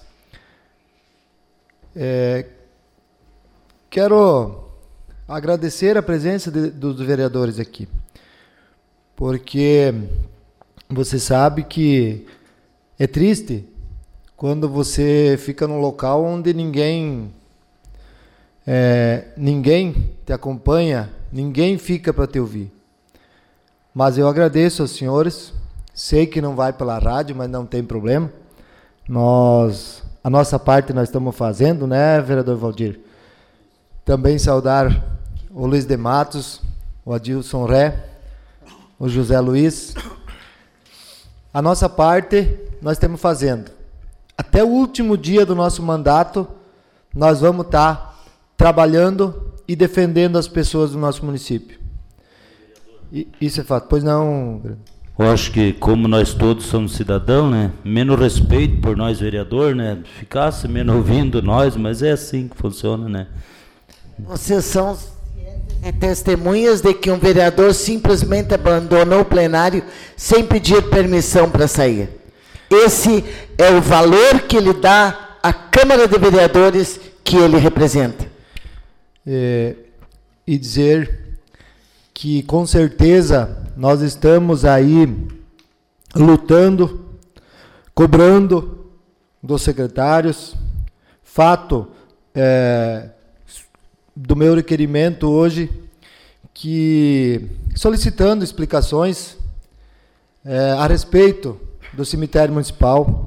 é, quero agradecer a presença de, dos vereadores aqui, porque você sabe que é triste quando você fica num local onde ninguém é, ninguém te acompanha, ninguém fica para te ouvir. Mas eu agradeço aos senhores, sei que não vai pela rádio, mas não tem problema. Nós, a nossa parte nós estamos fazendo, né, vereador Valdir? Também saudar o Luiz de Matos, o Adilson Ré, o José Luiz. A nossa parte nós estamos fazendo. Até o último dia do nosso mandato, nós vamos estar trabalhando e defendendo as pessoas do nosso município. E, isso é fato. Pois não... Eu acho que como nós todos somos cidadãos, né, menos respeito por nós vereador, né, ficasse menos ouvindo nós, mas é assim que funciona, né. Vocês são testemunhas de que um vereador simplesmente abandonou o plenário sem pedir permissão para sair. Esse é o valor que ele dá à Câmara de Vereadores que ele representa. É, e dizer que com certeza nós estamos aí lutando, cobrando dos secretários. Fato é, do meu requerimento hoje, que solicitando explicações é, a respeito do cemitério municipal,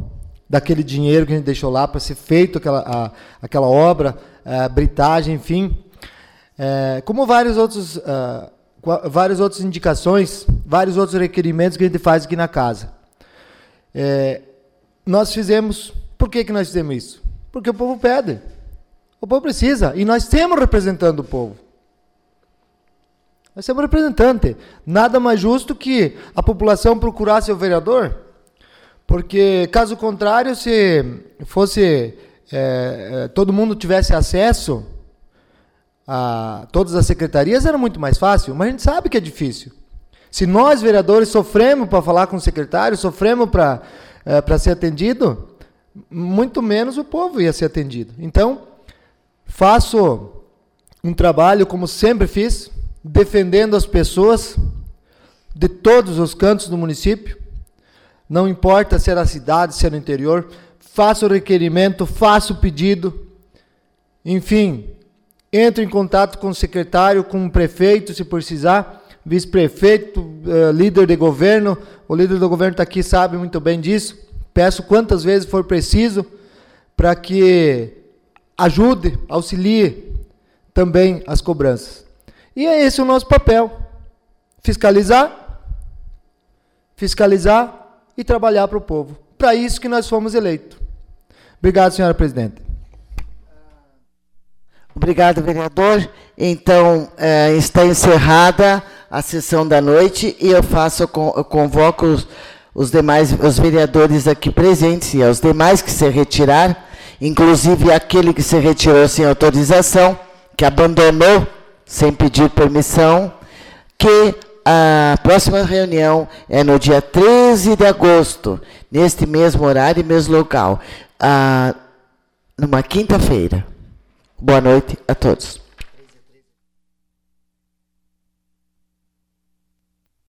daquele dinheiro que a gente deixou lá para ser feito aquela, a, aquela obra, a britagem, enfim. É, como vários outros, uh, várias outras indicações, vários outros requerimentos que a gente faz aqui na casa. É, nós fizemos, por que, que nós fizemos isso? Porque o povo pede, o povo precisa, e nós temos representando o povo. Nós temos representante. Nada mais justo que a população procurar seu vereador, porque, caso contrário, se fosse é, todo mundo tivesse acesso a todas as secretarias, era muito mais fácil, mas a gente sabe que é difícil. Se nós, vereadores, sofremos para falar com o secretário, sofremos para é, para ser atendido, muito menos o povo ia ser atendido. Então, faço um trabalho, como sempre fiz, defendendo as pessoas de todos os cantos do município, não importa se é na cidade, se é no interior, faço o requerimento, faço o pedido, enfim, entro em contato com o secretário, com o prefeito, se precisar, vice-prefeito, uh, líder de governo, o líder do governo está aqui, sabe muito bem disso, peço quantas vezes for preciso, para que ajude, auxilie também as cobranças. E é esse o nosso papel, fiscalizar, fiscalizar e trabalhar para o povo. Para isso que nós fomos eleitos. Obrigado, senhora presidente. Obrigado, vereador. Então, eh, está encerrada a sessão da noite e eu faço, eu convoco os, os demais, os vereadores aqui presentes e aos demais que se retirar, inclusive aquele que se retirou sem autorização, que abandonou sem pedir permissão, que a próxima reunião é no dia treze de agosto, neste mesmo horário e mesmo local, ah, numa quinta-feira. Boa noite a todos.